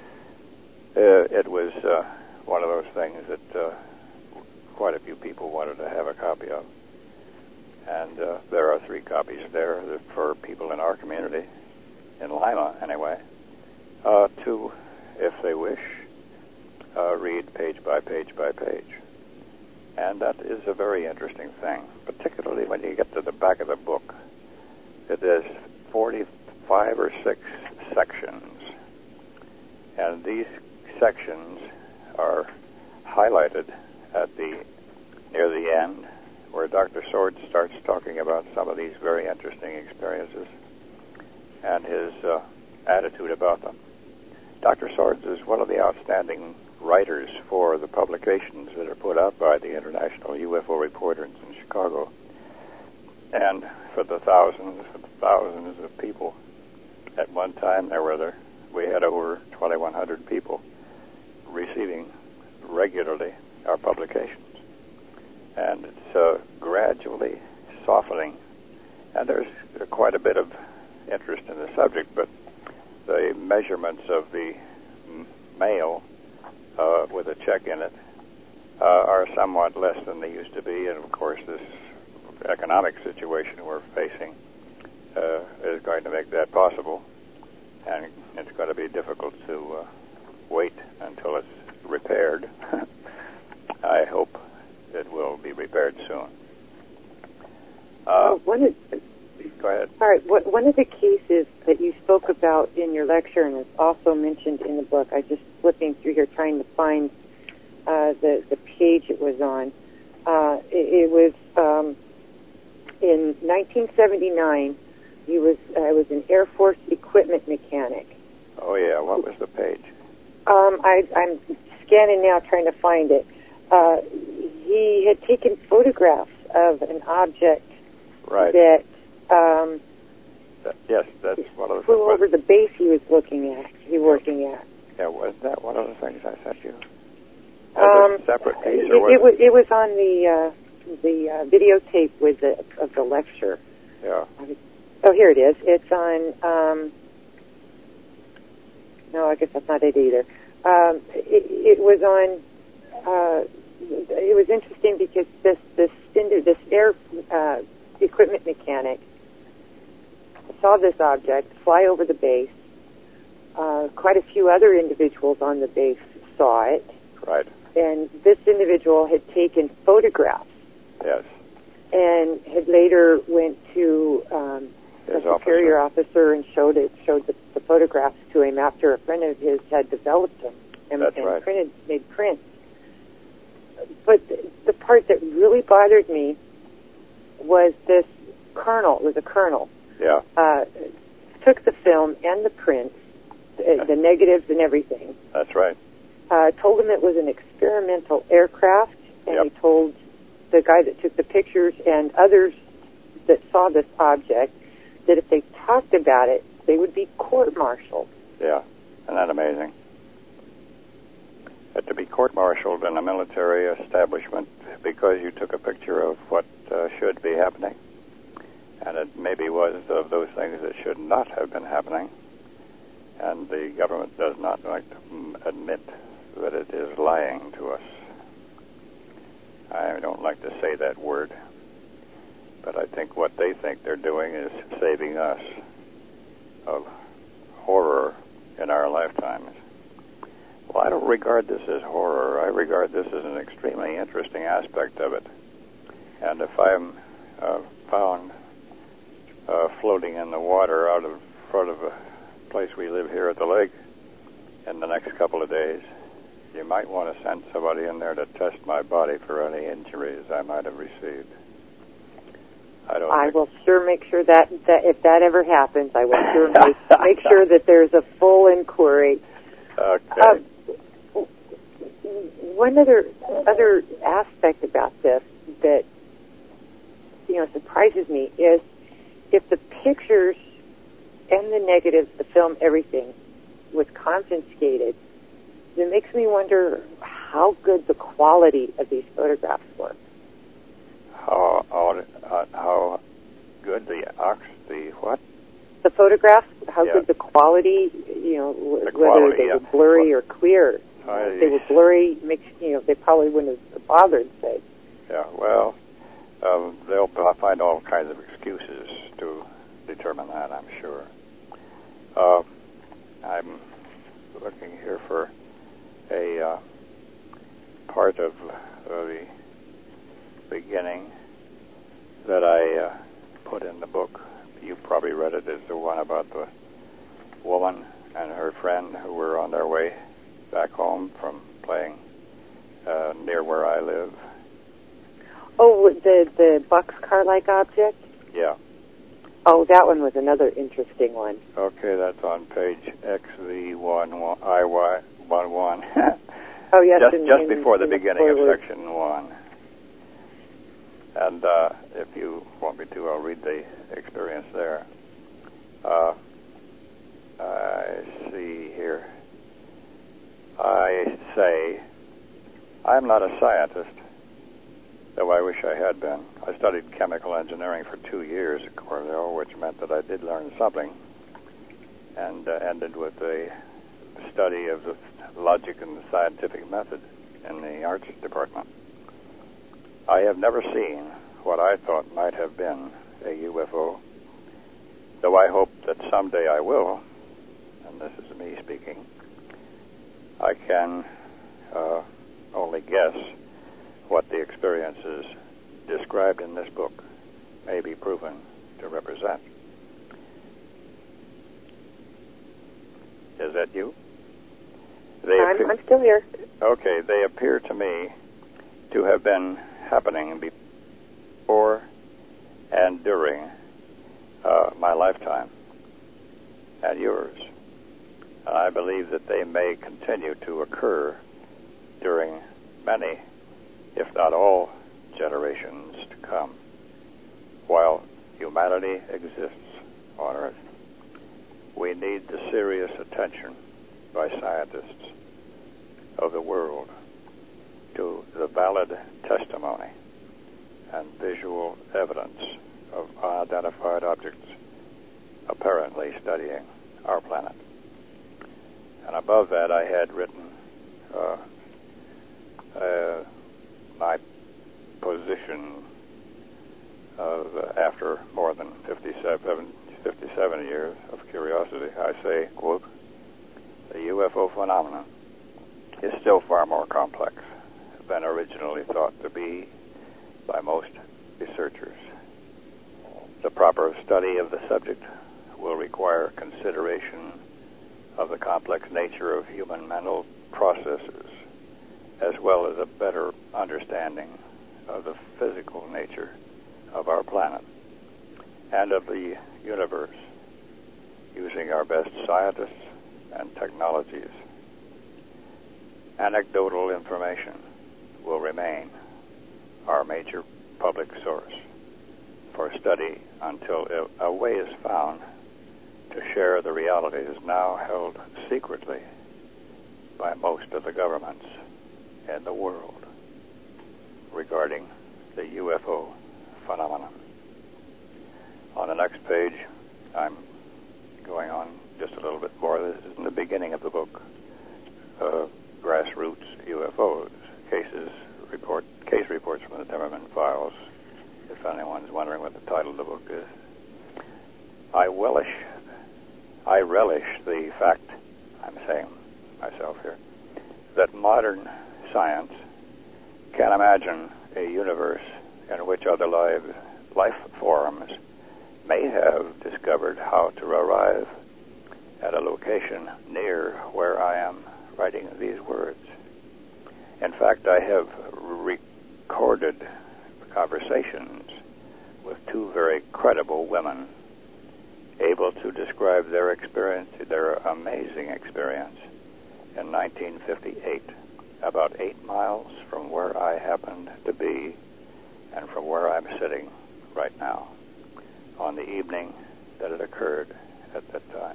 it was one of those things that quite a few people wanted to have a copy of. And there are 3 copies there for people in our community, in Lima anyway, to, if they wish, read page by page by page. And that is a very interesting thing, particularly when you get to the back of the book. It has 45 or 6 sections, and these sections are highlighted at near the end, where Dr. Swords starts talking about some of these very interesting experiences and his attitude about them. Dr. Swords is one of the outstanding writers for the publications that are put out by the International UFO Reporters in Chicago, and for the thousands of people. At one time, we had over 2,100 people receiving regularly our publications. And it's gradually softening. And there's quite a bit of interest in the subject, but the measurements of the mail with a check in it are somewhat less than they used to be. And, of course, this economic situation we're facing is going to make that possible. And it's going to be difficult to wait until it's repaired. I hope it will be repaired soon. Go ahead. All right. One of the cases that you spoke about in your lecture and is also mentioned in the book, I just flipping through here trying to find the page it was on. It was in 1979. I was an Air Force equipment mechanic. Oh yeah. What was the page? I'm scanning now, trying to find it. He had taken photographs of an object that yes, that's one of the flew over the base he was working at. Yeah, was that one of the things I sent you? A separate piece, it was on the videotape of the lecture. Yeah. Oh, here it is. It's on. No, I guess that's not it either. It was on it was interesting because this air equipment mechanic saw this object fly over the base. Quite a few other individuals on the base saw it. Right. And this individual had taken photographs. Yes. And had later went to a superior officer and showed the photographs to him after a friend of his had developed them and right. made prints. But the part that really bothered me was this colonel. It was a colonel. Yeah. Took the film and the prints, the negatives and everything. That's right. Told him it was an experimental aircraft, and Yep. he told the guy that took the pictures and others that saw this object that if they talked about it, they would be court-martialed. Yeah. Isn't that amazing? To be court-martialed in a military establishment because you took a picture of what should be happening, and it maybe was of those things that should not have been happening, and the government does not like to admit that it is lying to us. I don't like to say that word, but I think what they think they're doing is saving us of horror in our lifetimes. Well, I don't regard this as horror. I regard this as an extremely interesting aspect of it. And if I'm found floating in the water out of front of a place we live here at the lake in the next couple of days, you might want to send somebody in there to test my body for any injuries I might have received. I will sure make sure that if that ever happens, I will sure make sure that there's a full inquiry. Okay. One other aspect about this that surprises me is if the pictures and the negatives, the film, everything was confiscated, it makes me wonder how good the quality of these photographs were. How good the what? The photographs, how Yeah. good the quality, whether they were blurry or clear. If they were blurry, they probably wouldn't have bothered, say. Yeah, well, they'll find all kinds of excuses to determine that, I'm sure. I'm looking here for a part of the beginning that I put in the book. You probably read it. It's the one about the woman and her friend who were on their way back home from playing near where I live. Oh, the boxcar-like object? Yeah. Oh, that one was another interesting one. Okay, that's on page XV11. Oh, yes. Just before the beginning of section 1. And if you want me to, I'll read the experience there. I see here. I say, I'm not a scientist, though I wish I had been. I studied chemical engineering for 2 years at Cornell, which meant that I did learn something, and ended with a study of the logic and the scientific method in the arts department. I have never seen what I thought might have been a UFO, though I hope that someday I will, and this is me speaking. I can only guess what the experiences described in this book may be proven to represent. Is that you? I'm still here. Okay, they appear to me to have been happening before and during my lifetime and yours. And I believe that they may continue to occur during many, if not all, generations to come, while humanity exists on Earth. We need the serious attention by scientists of the world to the valid testimony and visual evidence of unidentified objects apparently studying our planet. And above that, I had written my position after more than 57 years of curiosity. I say, quote, the UFO phenomenon is still far more complex than originally thought to be by most researchers. The proper study of the subject will require consideration of the complex nature of human mental processes, as well as a better understanding of the physical nature of our planet and of the universe, using our best scientists and technologies. Anecdotal information will remain our major public source for study until a way is found to share the realities now held secretly by most of the governments in the world regarding the UFO phenomenon. On the next page, I'm going on just a little bit more. This is in the beginning of the book, Grassroots UFOs, case reports from the Timmerman files, if anyone's wondering what the title of the book is. I relish the fact, I'm saying myself here, that modern science can imagine a universe in which other life forms may have discovered how to arrive at a location near where I am writing these words. In fact, I have recorded conversations with two very credible women able to describe their experience, their amazing experience in 1958, about 8 miles from where I happened to be and from where I'm sitting right now, on the evening that it occurred at that time.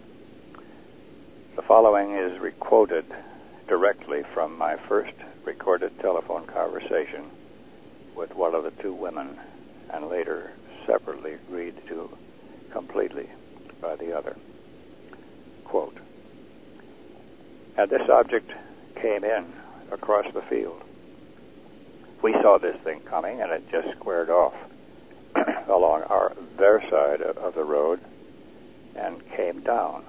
The following is quoted directly from my first recorded telephone conversation with one of the two women, and later separately agreed to completely by the other. Quote, and this object came in across the field. We saw this thing coming, and it just squared off along their side of the road and came down.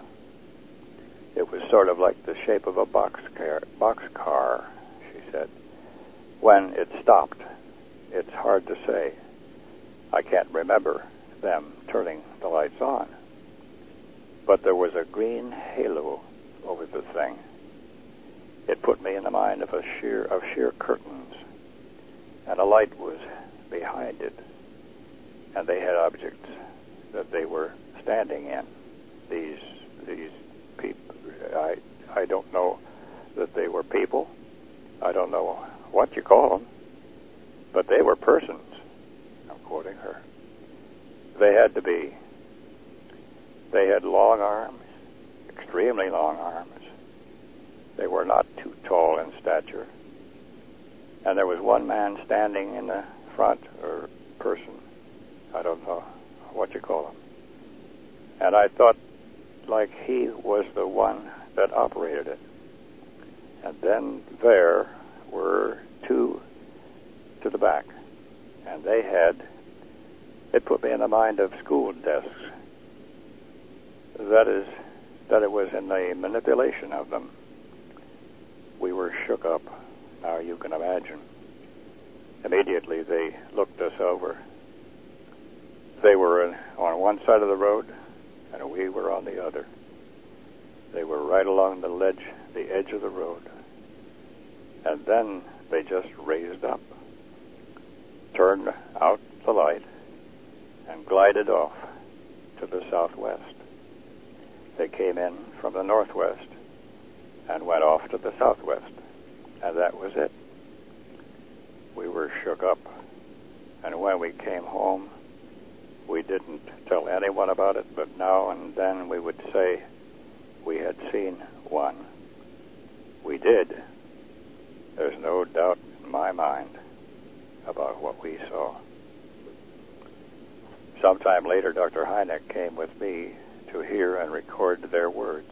It was sort of like the shape of a boxcar, she said. When it stopped, it's hard to say. I can't remember them turning the lights on. But there was a green halo over the thing. It put me in the mind of sheer curtains, and a light was behind it, and they had objects that they were standing in. These people, I don't know that they were people. I don't know what you call them, but they were persons. I'm quoting her. They had to be. They had long arms, extremely long arms. They were not too tall in stature. And there was one man standing in the front, or person, I don't know what you call him. And I thought like he was the one that operated it. And then there were two to the back. And it put me in the mind of school desks. That it was in the manipulation of them. We were shook up. Now you can imagine. Immediately they looked us over. They were on one side of the road, and we were on the other. They were right along the edge of the road. And then they just raised up, turned out the light, and glided off to the southwest. They came in from the northwest and went off to the southwest. And that was it. We were shook up. And when we came home, we didn't tell anyone about it, but now and then we would say we had seen one. We did. There's no doubt in my mind about what we saw. Sometime later, Dr. Hynek came with me to hear and record their words,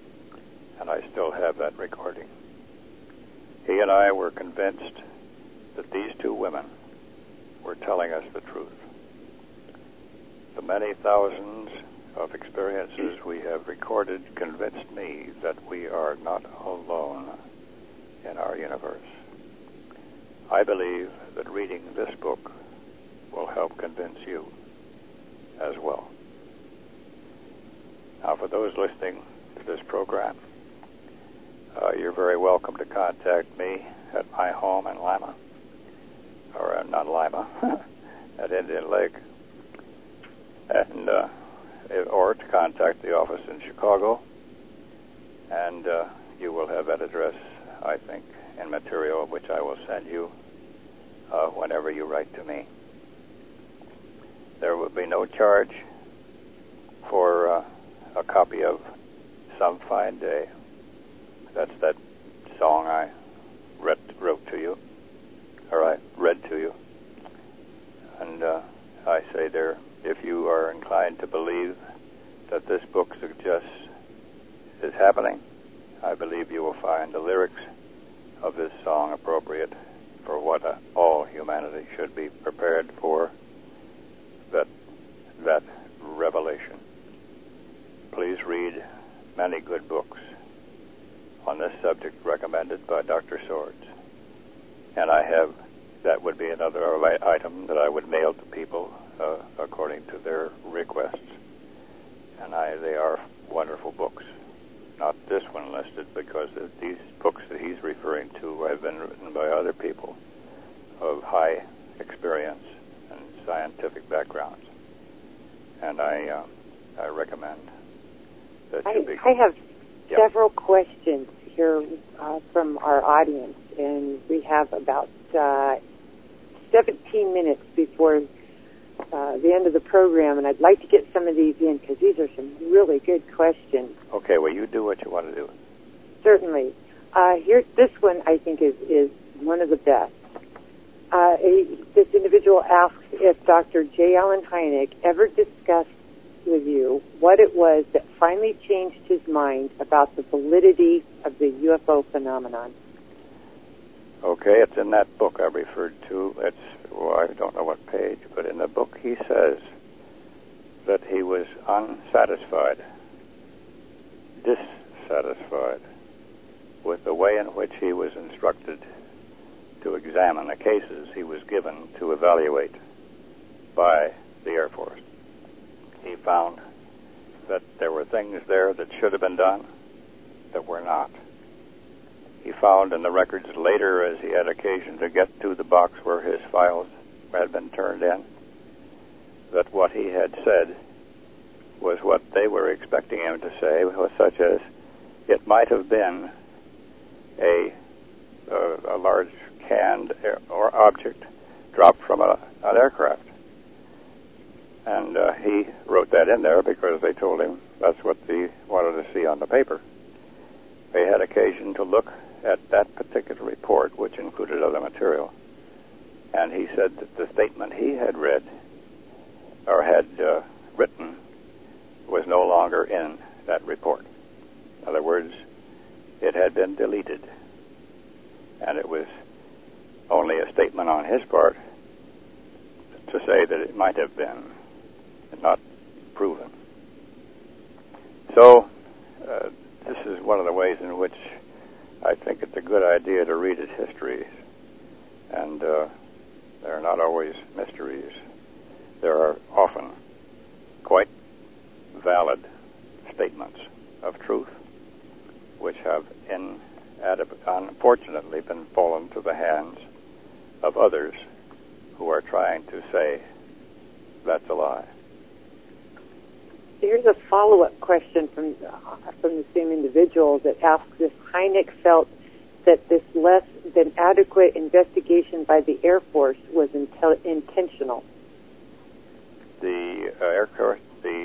and I still have that recording. He and I were convinced that these two women were telling us the truth. The many thousands of experiences we have recorded convinced me that we are not alone in our universe. I believe that reading this book will help convince you as well. Now, for those listening to this program, you're very welcome to contact me at my home in Lima, or not Lima, at Indian Lake, and or to contact the office in Chicago, and you will have that address, I think, in material which I will send you whenever you write to me. There will be no charge for a copy of Some Fine Day. That's that song I wrote to you, or I read to you. And I say there, if you are inclined to believe that this book suggests is happening, I believe you will find the lyrics of this song appropriate for what all humanity should be prepared for, that revelation. Please read many good books on this subject recommended by Dr. Swords. And that would be another item that I would mail to people according to their requests. And they are wonderful books. Not this one listed, because these books that he's referring to have been written by other people of high experience and scientific backgrounds. And I recommend that you be... I have several questions here from our audience, and we have about 17 minutes before the end of the program, and I'd like to get some of these in because these are some really good questions. Okay, well, you do what you want to do. Certainly. This one I think is one of the best. This individual asks if Dr. J. Allen Hynek ever discussed with you what it was that finally changed his mind about the validity of the UFO phenomenon. Okay, it's in that book I referred to. I don't know what page, but in the book he says that he was unsatisfied, dissatisfied with the way in which he was instructed to examine the cases he was given to evaluate by the Air Force. He found that there were things there that should have been done that were not. He found in the records later, as he had occasion to get to the box where his files had been turned in, that what he had said was what they were expecting him to say, was such as, it might have been a large canned or object dropped from an aircraft. And he wrote that in there because they told him that's what they wanted to see on the paper. They had occasion to look at that particular report, which included other material. And he said that the statement he had read, or had written, was no longer in that report. In other words, it had been deleted. And it was only a statement on his part to say that it might have been, and not proven. So, this is one of the ways in which I think it's a good idea to read his histories. And they're not always mysteries. There are often quite valid statements of truth which have unfortunately been fallen to the hands of others who are trying to say that's a lie. Here's a follow-up question from the same individual that asks if Hynek felt that this less than adequate investigation by the Air Force was intentional. The Air Force,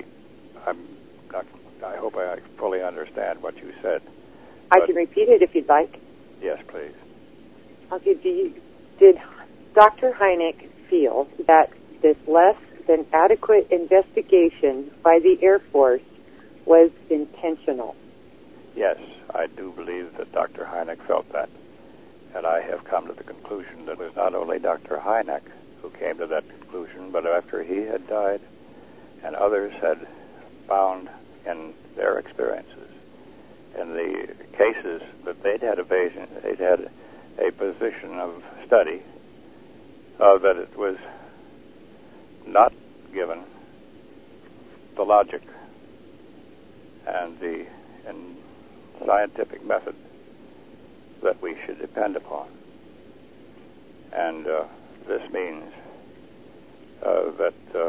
I hope I fully understand what you said. I can repeat it if you'd like. Yes, please. Okay, did Dr. Hynek feel that this less than adequate investigation by the Air Force was intentional? Yes, I do believe that Dr. Hynek felt that. And I have come to the conclusion that it was not only Dr. Hynek who came to that conclusion, but after he had died and others had found in their experiences, in the cases that they'd had a position of study, that it was not given the logic and the scientific method that we should depend upon. And this means that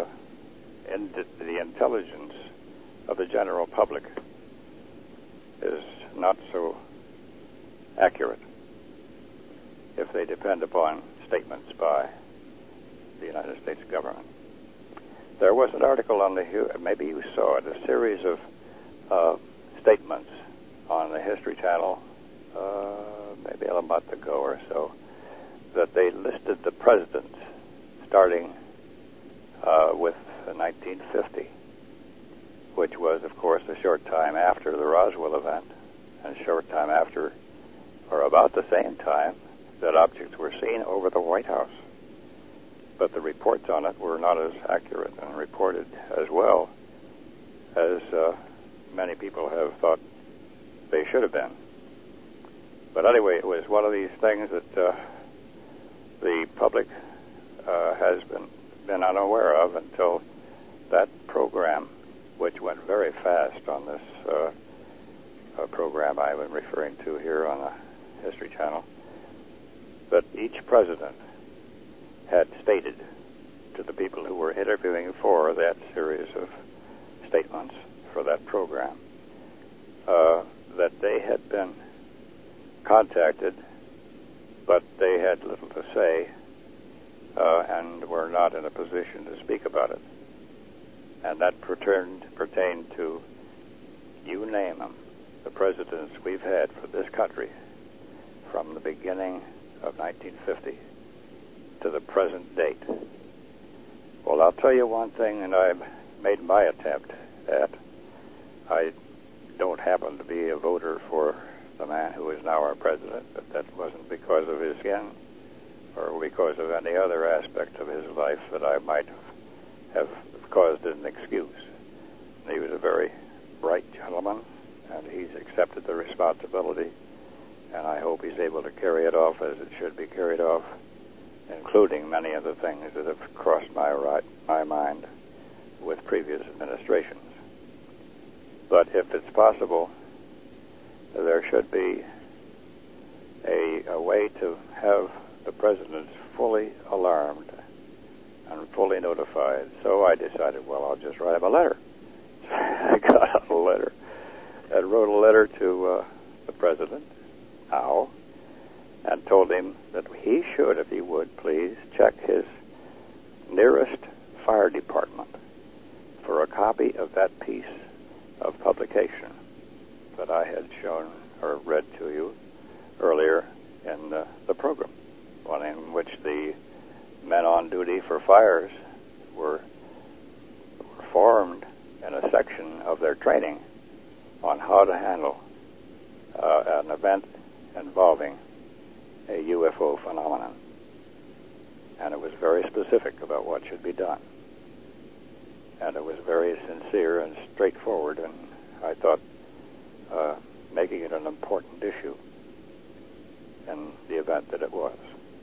the intelligence of the general public is not so accurate if they depend upon statements by the United States government. There was an article on maybe you saw it, a series of statements on the History Channel maybe a month ago or so, that they listed the presidents starting with 1950, which was, of course, a short time after the Roswell event, and a short time after, or about the same time, that objects were seen over the White House. But the reports on it were not as accurate and reported as well as many people have thought they should have been. But anyway, it was one of these things that the public has been unaware of until that program, which went very fast on this program I've been referring to here on the History Channel, that each president had stated to the people who were interviewing for that series of statements for that program that they had been contacted, but they had little to say and were not in a position to speak about it. And that pertained to, you name them, the presidents we've had for this country from the beginning of 1950 to the present date. Well, I'll tell you one thing, and I've made my attempt at. I don't happen to be a voter for the man who is now our president, but that wasn't because of his skin or because of any other aspect of his life that I might have caused an excuse. He was a very bright gentleman, and he's accepted the responsibility, and I hope he's able to carry it off as it should be carried off, including many of the things that have crossed my mind with previous administrations. But if it's possible, there should be a way to have the presidents fully alarmed and fully notified. So I decided, well, I'll just write him a letter. I got out a letter and wrote a letter to the president, Howe, and told him that he should, if he would, please check his nearest fire department for a copy of that piece of publication that I had shown or read to you earlier in the program, one in which the men on duty for fires were formed in a section of their training on how to handle an event involving a UFO phenomenon. And it was very specific about what should be done. And it was very sincere and straightforward, and I thought making it an important issue in the event that it was.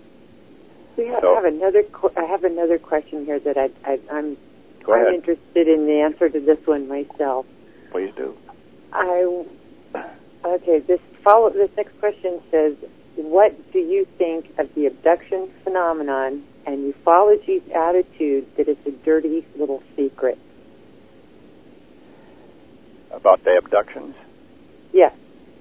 I have another question here that I'm interested in the answer to this one myself. Please do. This next question says, what do you think of the abduction phenomenon and ufology's attitude that it's a dirty little secret? About the abductions? Yes.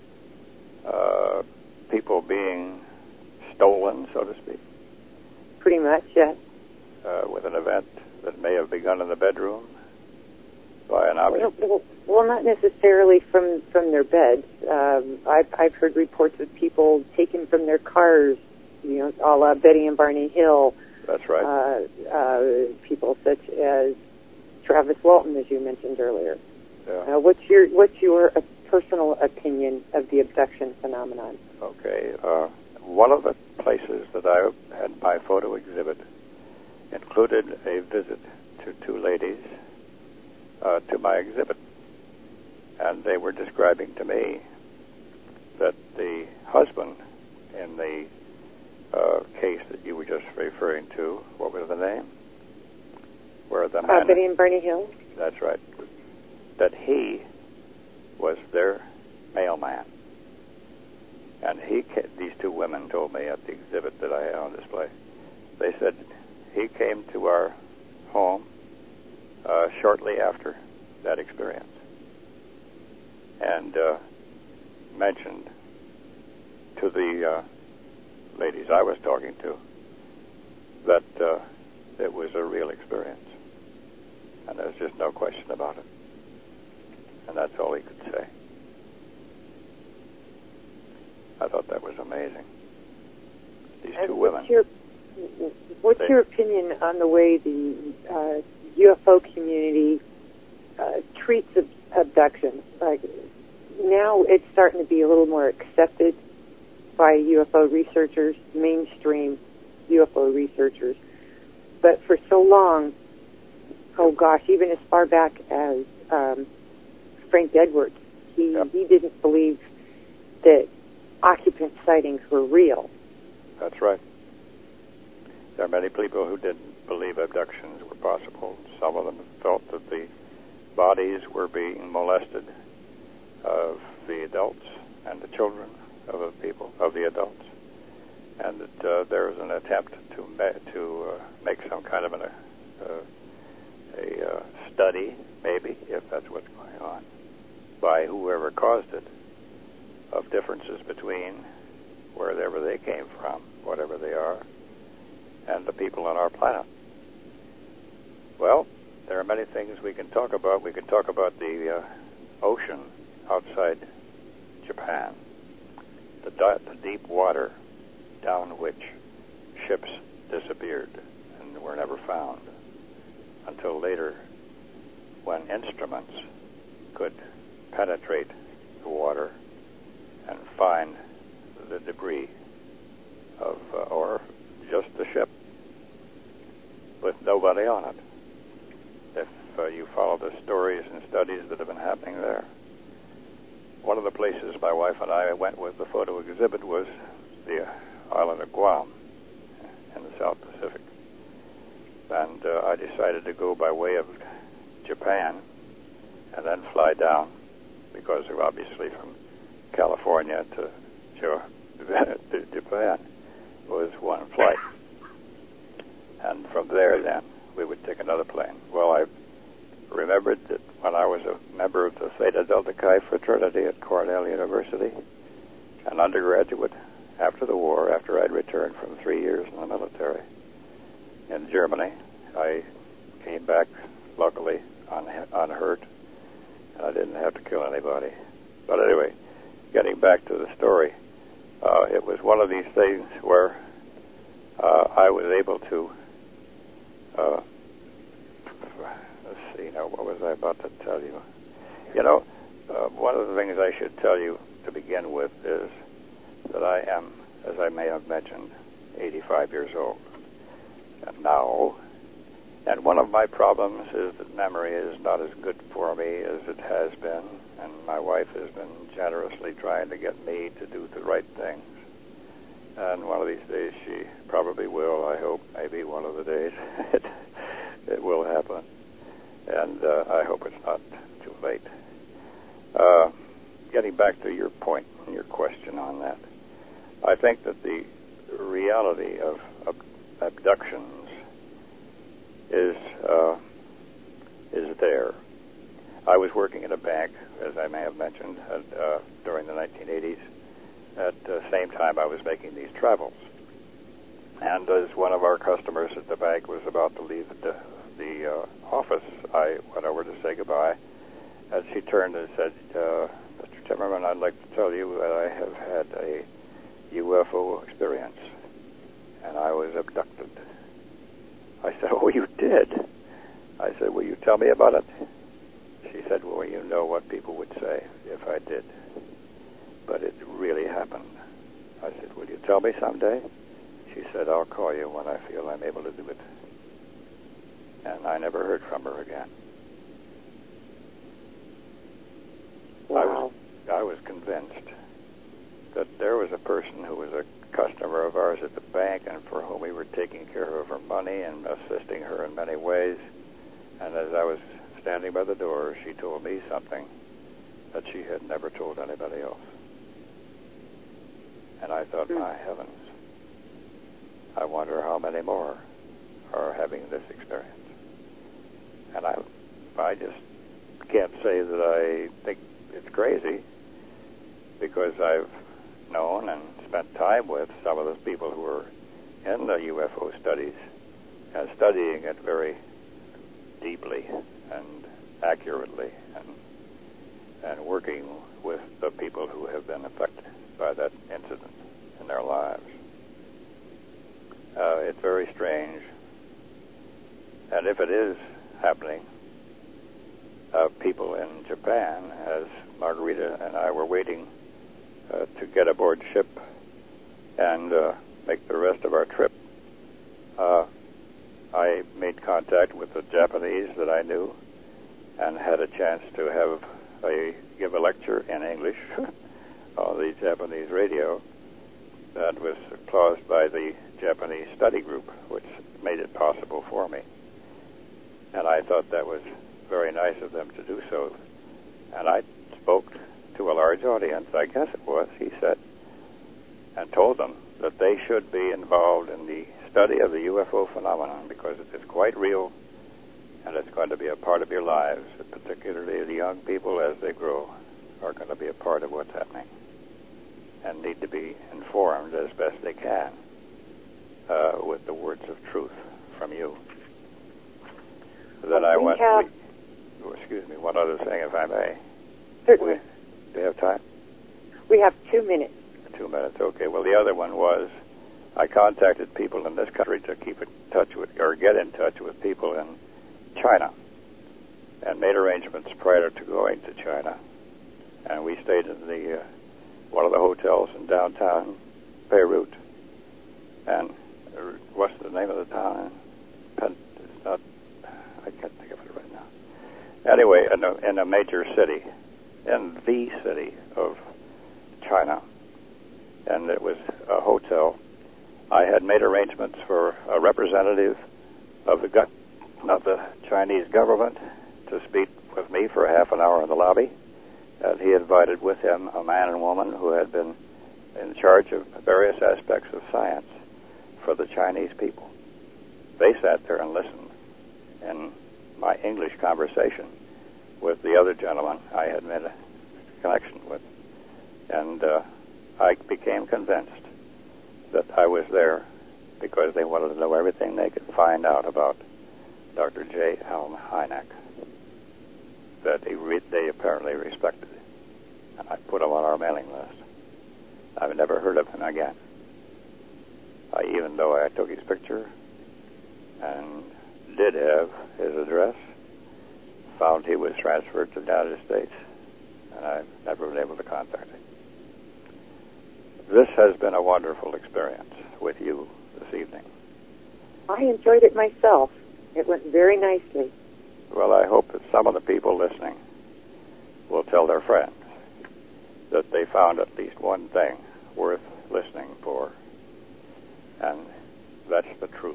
People being stolen, so to speak? Pretty much, yes. With an event that may have begun in the bedroom by an object? Well, not necessarily from their beds. I've heard reports of people taken from their cars, a la Betty and Barney Hill. That's right. People such as Travis Walton, as you mentioned earlier. Yeah. What's your personal opinion of the abduction phenomenon? Okay. one of the places that I had my photo exhibit included a visit to two ladies to my exhibit. And they were describing to me that the husband in the case that you were just referring to, what was the name? Where the man... Betty and Bernie Hill? That's right. That he was their mailman. And these two women told me at the exhibit that I had on display, they said he came to our home shortly after that experience and mentioned to the ladies I was talking to that it was a real experience. And there's just no question about it. And that's all he could say. I thought that was amazing. These two women. What's your opinion on the way the UFO community treats abductions? Like, now it's starting to be a little more accepted by UFO researchers, mainstream UFO researchers. But for so long, oh gosh, even as far back as Frank Edwards, he didn't believe that occupant sightings were real. That's right. There are many people who didn't believe abductions were possible. Some of them felt that the bodies were being molested of the adults and the children of the people, of the adults, and that there was an attempt to make some kind of a study, maybe, if that's what's going on, by whoever caused it, of differences between wherever they came from, whatever they are, and the people on our planet. Well, there are many things we can talk about. We can talk about the ocean outside Japan, the deep water down which ships disappeared and were never found until later, when instruments could penetrate the water and find the debris of, or just the ship with nobody on it. If you follow the stories and studies that have been happening there. One of the places my wife and I went with the photo exhibit was the island of Guam in the South Pacific. And I decided to go by way of Japan and then fly down, because obviously from California to Japan was one flight. And from there then we would take another plane. Well, I remembered that when I was a member of the Theta Delta Chi fraternity at Cornell University, an undergraduate after the war, after I'd returned from 3 years in the military in Germany, I came back luckily unhurt, and I didn't have to kill anybody. But anyway, getting back to the story, it was one of these things where I was able to let's see, now what was I about to tell you? You know, one of the things I should tell you to begin with is that I am, as I may have mentioned, 85 years old now, and one of my problems is that memory is not as good for me as it has been, and my wife has been generously trying to get me to do the right things, and one of these days she probably will, I hope, maybe one of the days it will happen, and I hope it's not too late. Getting back to your point and your question on that, I think that the reality of abductions is there. I was working in a bank, as I may have mentioned, during the 1980s. At the same time, I was making these travels. And as one of our customers at the bank was about to leave the office, I went over to say goodbye. And she turned and said, Mr. Timmerman, I'd like to tell you that I have had a UFO experience, and I was abducted. I said, oh, you did? I said, will you tell me about it? She said, well, you know what people would say if I did. But it really happened. I said, will you tell me someday? She said, I'll call you when I feel I'm able to do it. And I never heard from her again. Wow. I was convinced that there was a person who was a customer of ours at the bank and for whom we were taking care of her money and assisting her in many ways. And as I was standing by the door, she told me something that she had never told anybody else. And I thought, my heavens, I wonder how many more are having this experience. And I just can't say that I think it's crazy, because I've known and spent time with some of those people who are in the UFO studies and studying it very deeply and accurately and working with the people who have been affected by that incident in their lives. It's very strange. And if it is happening, people in Japan, as Margarita and I were waiting to get aboard ship and make the rest of our trip, I made contact with the Japanese that I knew and had a chance to give a lecture in English on the Japanese radio that was caused by the Japanese study group, which made it possible for me. And I thought that was very nice of them to do so. And I spoke to a large audience, I guess it was, he said, and told them that they should be involved in the study of the UFO phenomenon, because it is quite real and it's going to be a part of your lives, particularly the young people as they grow are going to be a part of what's happening and need to be informed as best they can with the words of truth from you. Then I went... Excuse me, one other thing, if I may. Certainly. Do you have time? We have 2 minutes. 2 minutes, okay. Well, the other one was I contacted people in this country to keep in touch with, or get in touch with people in China, and made arrangements prior to going to China. And we stayed in the one of the hotels in downtown Beirut. And what's the name of the town? It's not... I can't think of it right now. Anyway, in a major city, in the city of China, and it was a hotel. I had made arrangements for a representative of the Chinese government to speak with me for a half an hour in the lobby. And he invited with him a man and woman who had been in charge of various aspects of science for the Chinese people. They sat there and listened in my English conversation with the other gentleman I had made a connection with. And I became convinced that I was there because they wanted to know everything they could find out about Dr. J. Allen Hynek that they apparently respected. And I put him on our mailing list. I've never heard of him again. Even though I took his picture and did have his address, found he was transferred to the United States, and I've never been able to contact him. This has been a wonderful experience with you this evening. I enjoyed it myself. It went very nicely. Well, I hope that some of the people listening will tell their friends that they found at least one thing worth listening for, and that's the truth.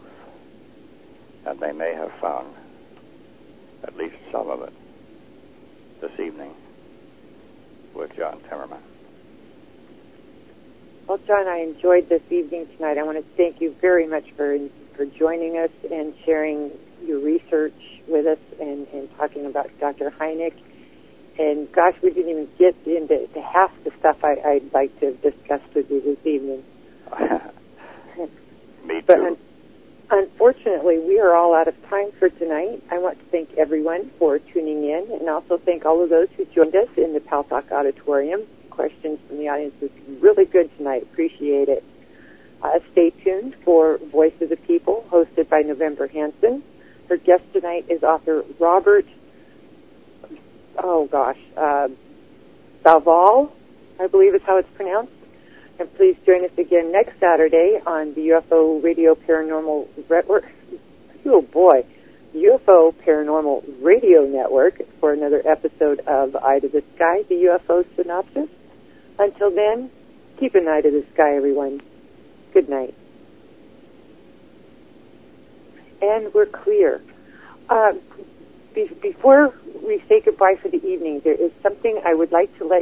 And they may have found at least some of it this evening with John Timmerman. Well, John, I enjoyed this evening tonight. I want to thank you very much for joining us and sharing your research with us and talking about Dr. Hynek. And gosh, we didn't even get into half the stuff I'd like to have discussed with you this evening. Me too. But unfortunately, we are all out of time for tonight. I want to thank everyone for tuning in, and also thank all of those who joined us in the Paltalk Auditorium. Questions from the audience was really good tonight. Appreciate it. Stay tuned for Voice of the People, hosted by November Hansen. Her guest tonight is author Robert, Bauval, I believe is how it's pronounced. And please join us again next Saturday on the UFO Radio Paranormal Network. Oh boy, UFO Paranormal Radio Network for another episode of Eye to the Sky, the UFO Synopsis. Until then, keep an eye to the sky, everyone. Good night. And we're clear. Before we say goodbye for the evening, there is something I would like to let